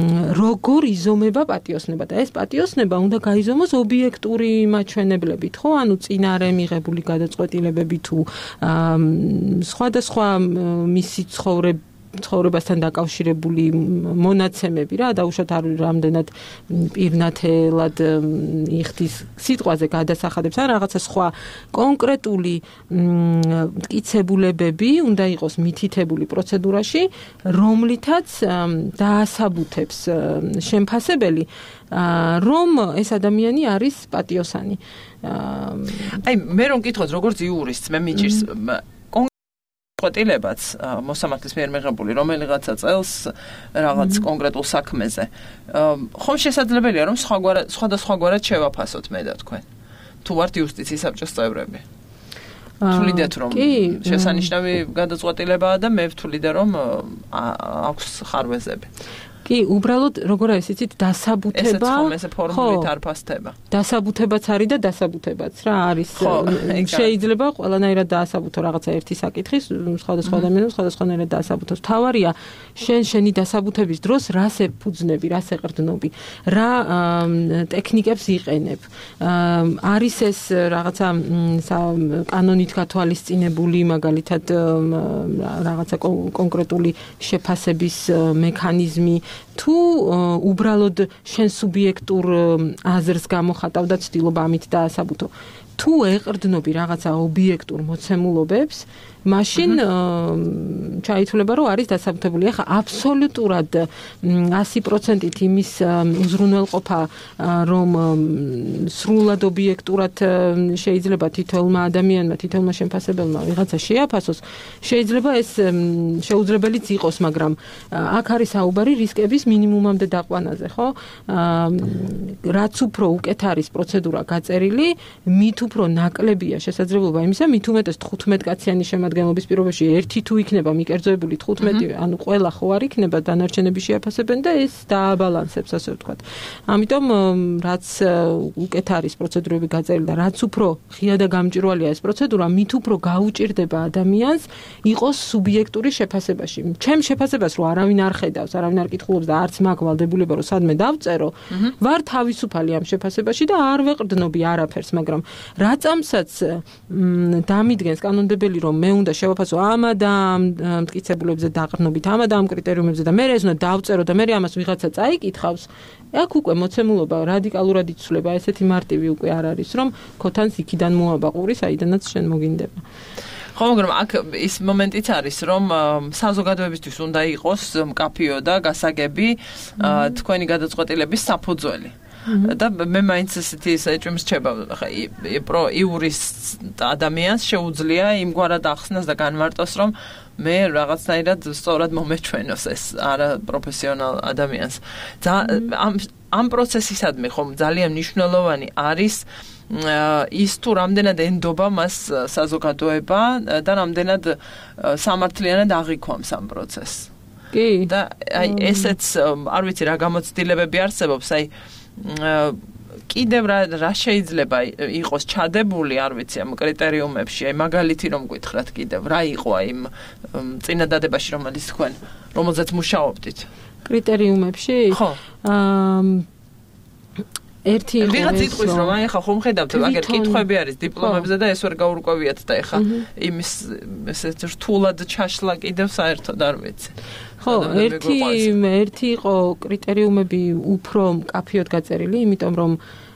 როგორ იზომება პატიოსნება და ეს პატიოსნება უნდა გაიზომოს ობიექტური მაჩვენებლებით, ხო? ანუ წინარე მიღებული გადაწყვეტილებები თუ სხვადასხვა მისი ცხოვრება ცხოვრებასთან დაკავშირებული მონაცემები რა დაუშვათ არ რამდენად პირნათელად იხდის სიტყვაზე გადასახადებს ან რაღაცა სხვა კონკრეტული მტკიცებულებები უნდა იყოს მითითებული პროცედურაში, რომლითაც დაასაბუთებს შემფასებელი რომ ეს ადამიანი არის პატიოსანი. აი მე რომ მკითხოთ როგორც იურისტს მე მიჭირს ყოტილებაც მოსამართლის მიერ მიღებული რომელიღაცა წელს რაღაც კონკრეტულ საქმეზე ხომ შესაძლებელია რომ სხვადასხვაგვარად შევაფასოთ მე და თქვენ თუ ვართ იუსტიციის საბჭოს წევრები თვლიდეთ რომ შესანიშნავი გადაწყვეტილებაა და მე ვთვლიდე რომ აქვს ხარვეზები კი, უბრალოდ როგორ არის იცით დასაბუთება. ესეც ხომ ესე ფორმულით არ ფასდება. დასაბუთებაც არის და დასაბუთებაც რა არის. შეიძლება ყველანაირად დაასაბუთო რაღაცა ერთი საკითხის, სხვადასხვა ადამიანებს სხვადასხვანაირად დაასაბუთოს. თავარია შენ შენი დასაბუთების დროს რას ეფუძნები, რას ეყრდნობი, რა ტექნიკებს იყენებ. არის ეს რაღაცა კანონით გათვალისწინებული მაგალითად რაღაცა კონკრეტული შეფასების მექანიზმი თუ უბრალოდ შენ სუბიექტურ აზრს გამოხატავ და ცდილობ ამით დაასაბუთო. თუ ეყრდნობი რაღაცა ობიექტურ მოცემულობებს, მაშინ ჩაითვლება, რომ არის დასაბუთებული. ახლა აბსოლუტურად ასი პროცენტით იმის უზრუნველყოფა, რომ სრულად ობიექტურად შეიძლება თითოეულმა ადამიანმა, თითოეულმა შემფასებელმა ვიღაცა შეაფასოს, შეიძლება ეს შეუძლებელიც იყოს, მაგრამ აქ არის საუბარი რისკების მინიმუმამდე დაყვანაზე, ხო? რაც უფრო უკეთ არის პროცედურა გაწერილი, მით უფრო ნაკლებია შესაძლებლობა იმისა, მით უმეტეს თხუთმეტ კაციანი შემადგენლობის პირობებში ერთი თუ იქნება მიკერძოებული თხუთმეტი, ანუ ყველა ხო არ იქნება, დანარჩენები შეაფასებენ და ეს დააბალანსებს, ასე ვთქვათ. ამიტომ რაც უკეთ არის პროცედურები გაწერილი და რაც უფრო ღია და გამჭვირვალეა ეს პროცედურა, მით უფრო გაუჭირდება ადამიანს იყოს სუბიექტური შეფასებაში. ჩემ შეფასებას რო არავინ არ ხედავს, არავინ არ კითხულობს და არც მაქვს ვალდებულება რომ სადმე დავწერო, ვარ თავისუფალი ამ შეფასებაში და არ ვეყრდნობი არაფერს, მაგრამ რაცამსაც დამიდგენს კანონმდებელი რომ მე უნდა შევაფასო ამ და ამ მტკიცებულებებზე დაყრდნობით, ამ და ამ კრიტერიუმებზე და მე ეს უნდა დავწერო და მე ამას ვიღაცა წაიკითხავს, აქ უკვე მოცემულობა რადიკალურად იცვლება, ესეთი მარტივი უკვე არ არის, რომ ქოთანს იქიდან მოაბა ყური, საიდანაც შენ მოგინდება. ხო, მაგრამ აქ ის მომენტიც არის, რომ საზოგადოებისთვის უნდა იყოს მკაფიო და გასაგები თქვენი გადაწყვეტილების საფუძველი. და მე მაინც ესეთი ეჭვმის რჩება ხა პრო იურისტ ადამიანს შეუძლია იმგვარად ახსნას და განმარტოს რომ მე რაღაცნაირად სწორად მომეჩვენოს ეს არა პროფესიონალ ადამიანს. ამ ამ პროცესისადმი ხომ ძალიან მნიშვნელოვანი არის ის თუ რამდენად ენდობა მას საზოგადოება და რამდენად სამართლიანად აღიქვამს ამ პროცესს. კი. და აი ესეც არ ვიცი რა გამოცდილებები არსებობს, აი კიდევ რა რა შეიძლება იყოს ჩადებული, არ ვიცი ამ კრიტერიუმებში, აი მაგალითი რომ გითხრათ კიდევ რა იყო აი იმ წინადადებაში რომელიც თქვენ რომელზეც მუშაობდით კრიტერიუმებში? ხო. აა ერთი იყო ვიღაც იტყვის რომ აი ხა ხომ ხედავთ აგერ კითხვები არის დიპლომებზე და ეს ვერ გაურკვევიათ და ეხა იმის ესე რთულად ჩაშლა კიდევ საერთოდ არ ვიცი. ხო, ერთი ერთი იყო კრიტერიუმები უფრო მკაფიოდ გაწერილი, იმიტომ რომ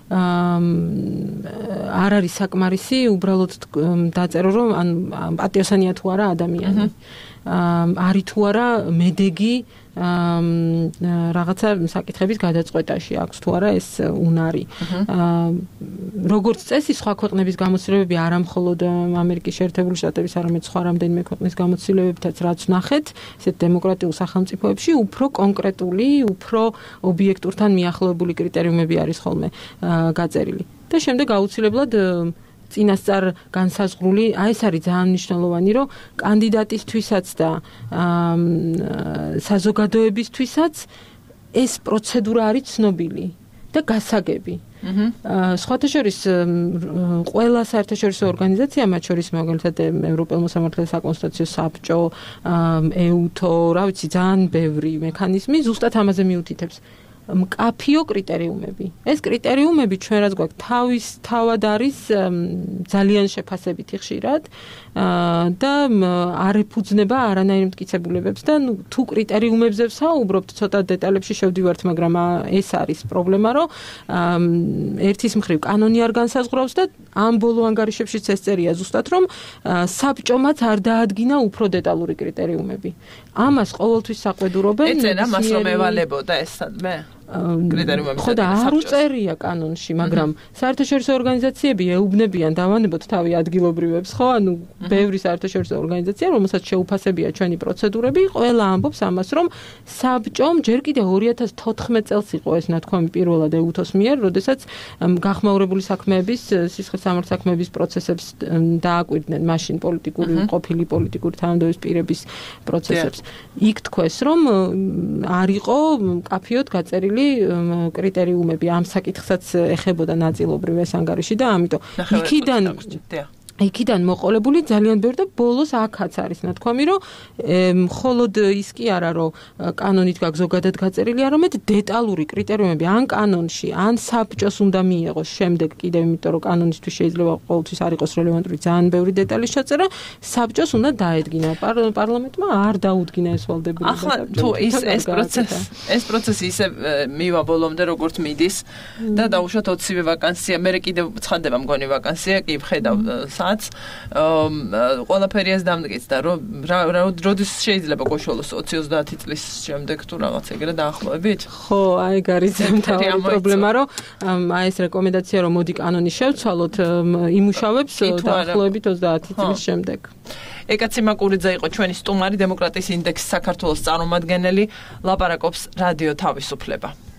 არ არის საკმარისი უბრალოდ დაწერო რომ ან პატიოსანია თუ არა ადამიანი. არის თუ არა მედეგი რაღაცა საკითხების გადაწყვეტაში აქვს თუ არა ეს უნარი. როგორც წესი სხვა ქვეყნების გამოცდილებები არა მხოლოდ ამერიკის შეერთებული შტატების, არამედ სხვა რამდენიმე ქვეყნის გამოცდილებებითაც რაც ვნახეთ, ესეთ დემოკრატიულ სახელმწიფოებში უფრო კონკრეტული, უფრო ობიექტურთან მიახლოებული კრიტერიუმები არის ხოლმე გაწერილი. და შემდეგ აუცილებლად წინასწარ განსაზღვრული, აი ეს არის ძალიან მნიშვნელოვანი, რომ კანდიდატისთვისაც და საზოგადოებისთვისაც ეს პროცედურა არის ცნობილი. და გასაგები. სხვათა შორის ყველა საერთაშორისო ორგანიზაცია, მათ შორის მაგალითად ევროპელ მოსამართლეთა საკონსტიტუციო საბჭო, ეუთო, რა ვიცი, ძალიან ბევრი მექანიზმი ზუსტად ამაზე მიუთითებს. მკაფიო კრიტერიუმები. ეს კრიტერიუმები ჩვენ რაც გვაქვს თავის თავად არის ძალიან შეფასებითი ხშირად და არ ეფუძნება არანაირ მტკიცებულებებს და ნუ თუ კრიტერიუმებზე ვსაუბრობთ, ცოტა დეტალებში შევდივართ, მაგრამ ეს არის პრობლემა, რომ ერთის მხრივ კანონი არ განსაზღვრავს და ამ ბოლო ანგარიშებშიც ეს წერია ზუსტად, რომ საბჭომაც არ დაადგინა უფრო დეტალური კრიტერიუმები. ამას ყოველთვის საყვედურობენ. ეწერა მას რომ ევალებოდა ეს სადმე? კრიტერიუმები ხო და არ უწერია კანონში, მაგრამ საერთაშორისო ორგანიზაციები ეუბნებიან დავანებოთ თავი ადგილობრივებს, ხო? ანუ ბევრი საერთაშორისო ორგანიზაცია, რომელსაც შეუფასებია ჩვენი პროცედურები, ყველა ამბობს ამას, რომ საბჭომ ჯერ კიდევ ორი ათას თოთხმეტ წელს იყო ეს ნათქვამი პირველად ეუთოს მიერ, როდესაც გახმაურებული საქმეების, სისხლისამართლ საქმეების პროცესებს დააკვირდნენ მაშინ პოლიტიკური, ყოფილი პოლიტიკური თანამდებობის პირების პროცესებს. იქ თქვეს, რომ არ იყო მკაფიოდ გაწერილი კრიტერიუმები ამ საკითხსაც ეხებოდა ნაწილობრივ ეს ანგარიში და ამიტომ იქიდან იქიდან მოყოლებული ძალიან ბევრი და ბოლოს აქაც არის ნათქვამი, რომ მხოლოდ ის კი არა, რომ კანონით გაქვს ზოგადად გაწერილი, არამედ დეტალური კრიტერიუმები ან კანონში, ან საბჭოს უნდა მიიღოს შემდეგ კიდევ, იმიტომ რომ კანონისთვის შეიძლება ყოველთვის არ იყოს რელევანტური ძალიან ბევრი დეტალის ჩაწერა, საბჭოს უნდა დაედგინა. პარლამენტმა არ დაუდგინა ეს ვალდებული. ახლა თუ ის ეს პროცესი, ეს პროცესი ისე მივა ბოლომდე როგორც მიდის და დაუშვათ ოცივე ვაკანსია, მე კიდევ ცხადდება მგონი ვაკანსია, კი ვხედავ ყველაფერი ეს დამტკიცდა, რომ როდის შეიძლება გოშოლოს ოცი ოცდაათი წლის შემდეგ თუ რაღაც ეგრე დაახლოებით? ხო, აი გარიძე მთავარი პრობლემა, რომ აი ეს რეკომენდაცია, რომ მოდი კანონი შევცვალოთ, იმუშავებს დაახლოებით ოცდაათი წლის შემდეგ. ეკა ციმაკურიძე იყო ჩვენი სტუმარი, დემოკრატიის ინდექსის საქართველოს წარმომადგენელი, ლაპარაკობს რადიო თავისუფლება.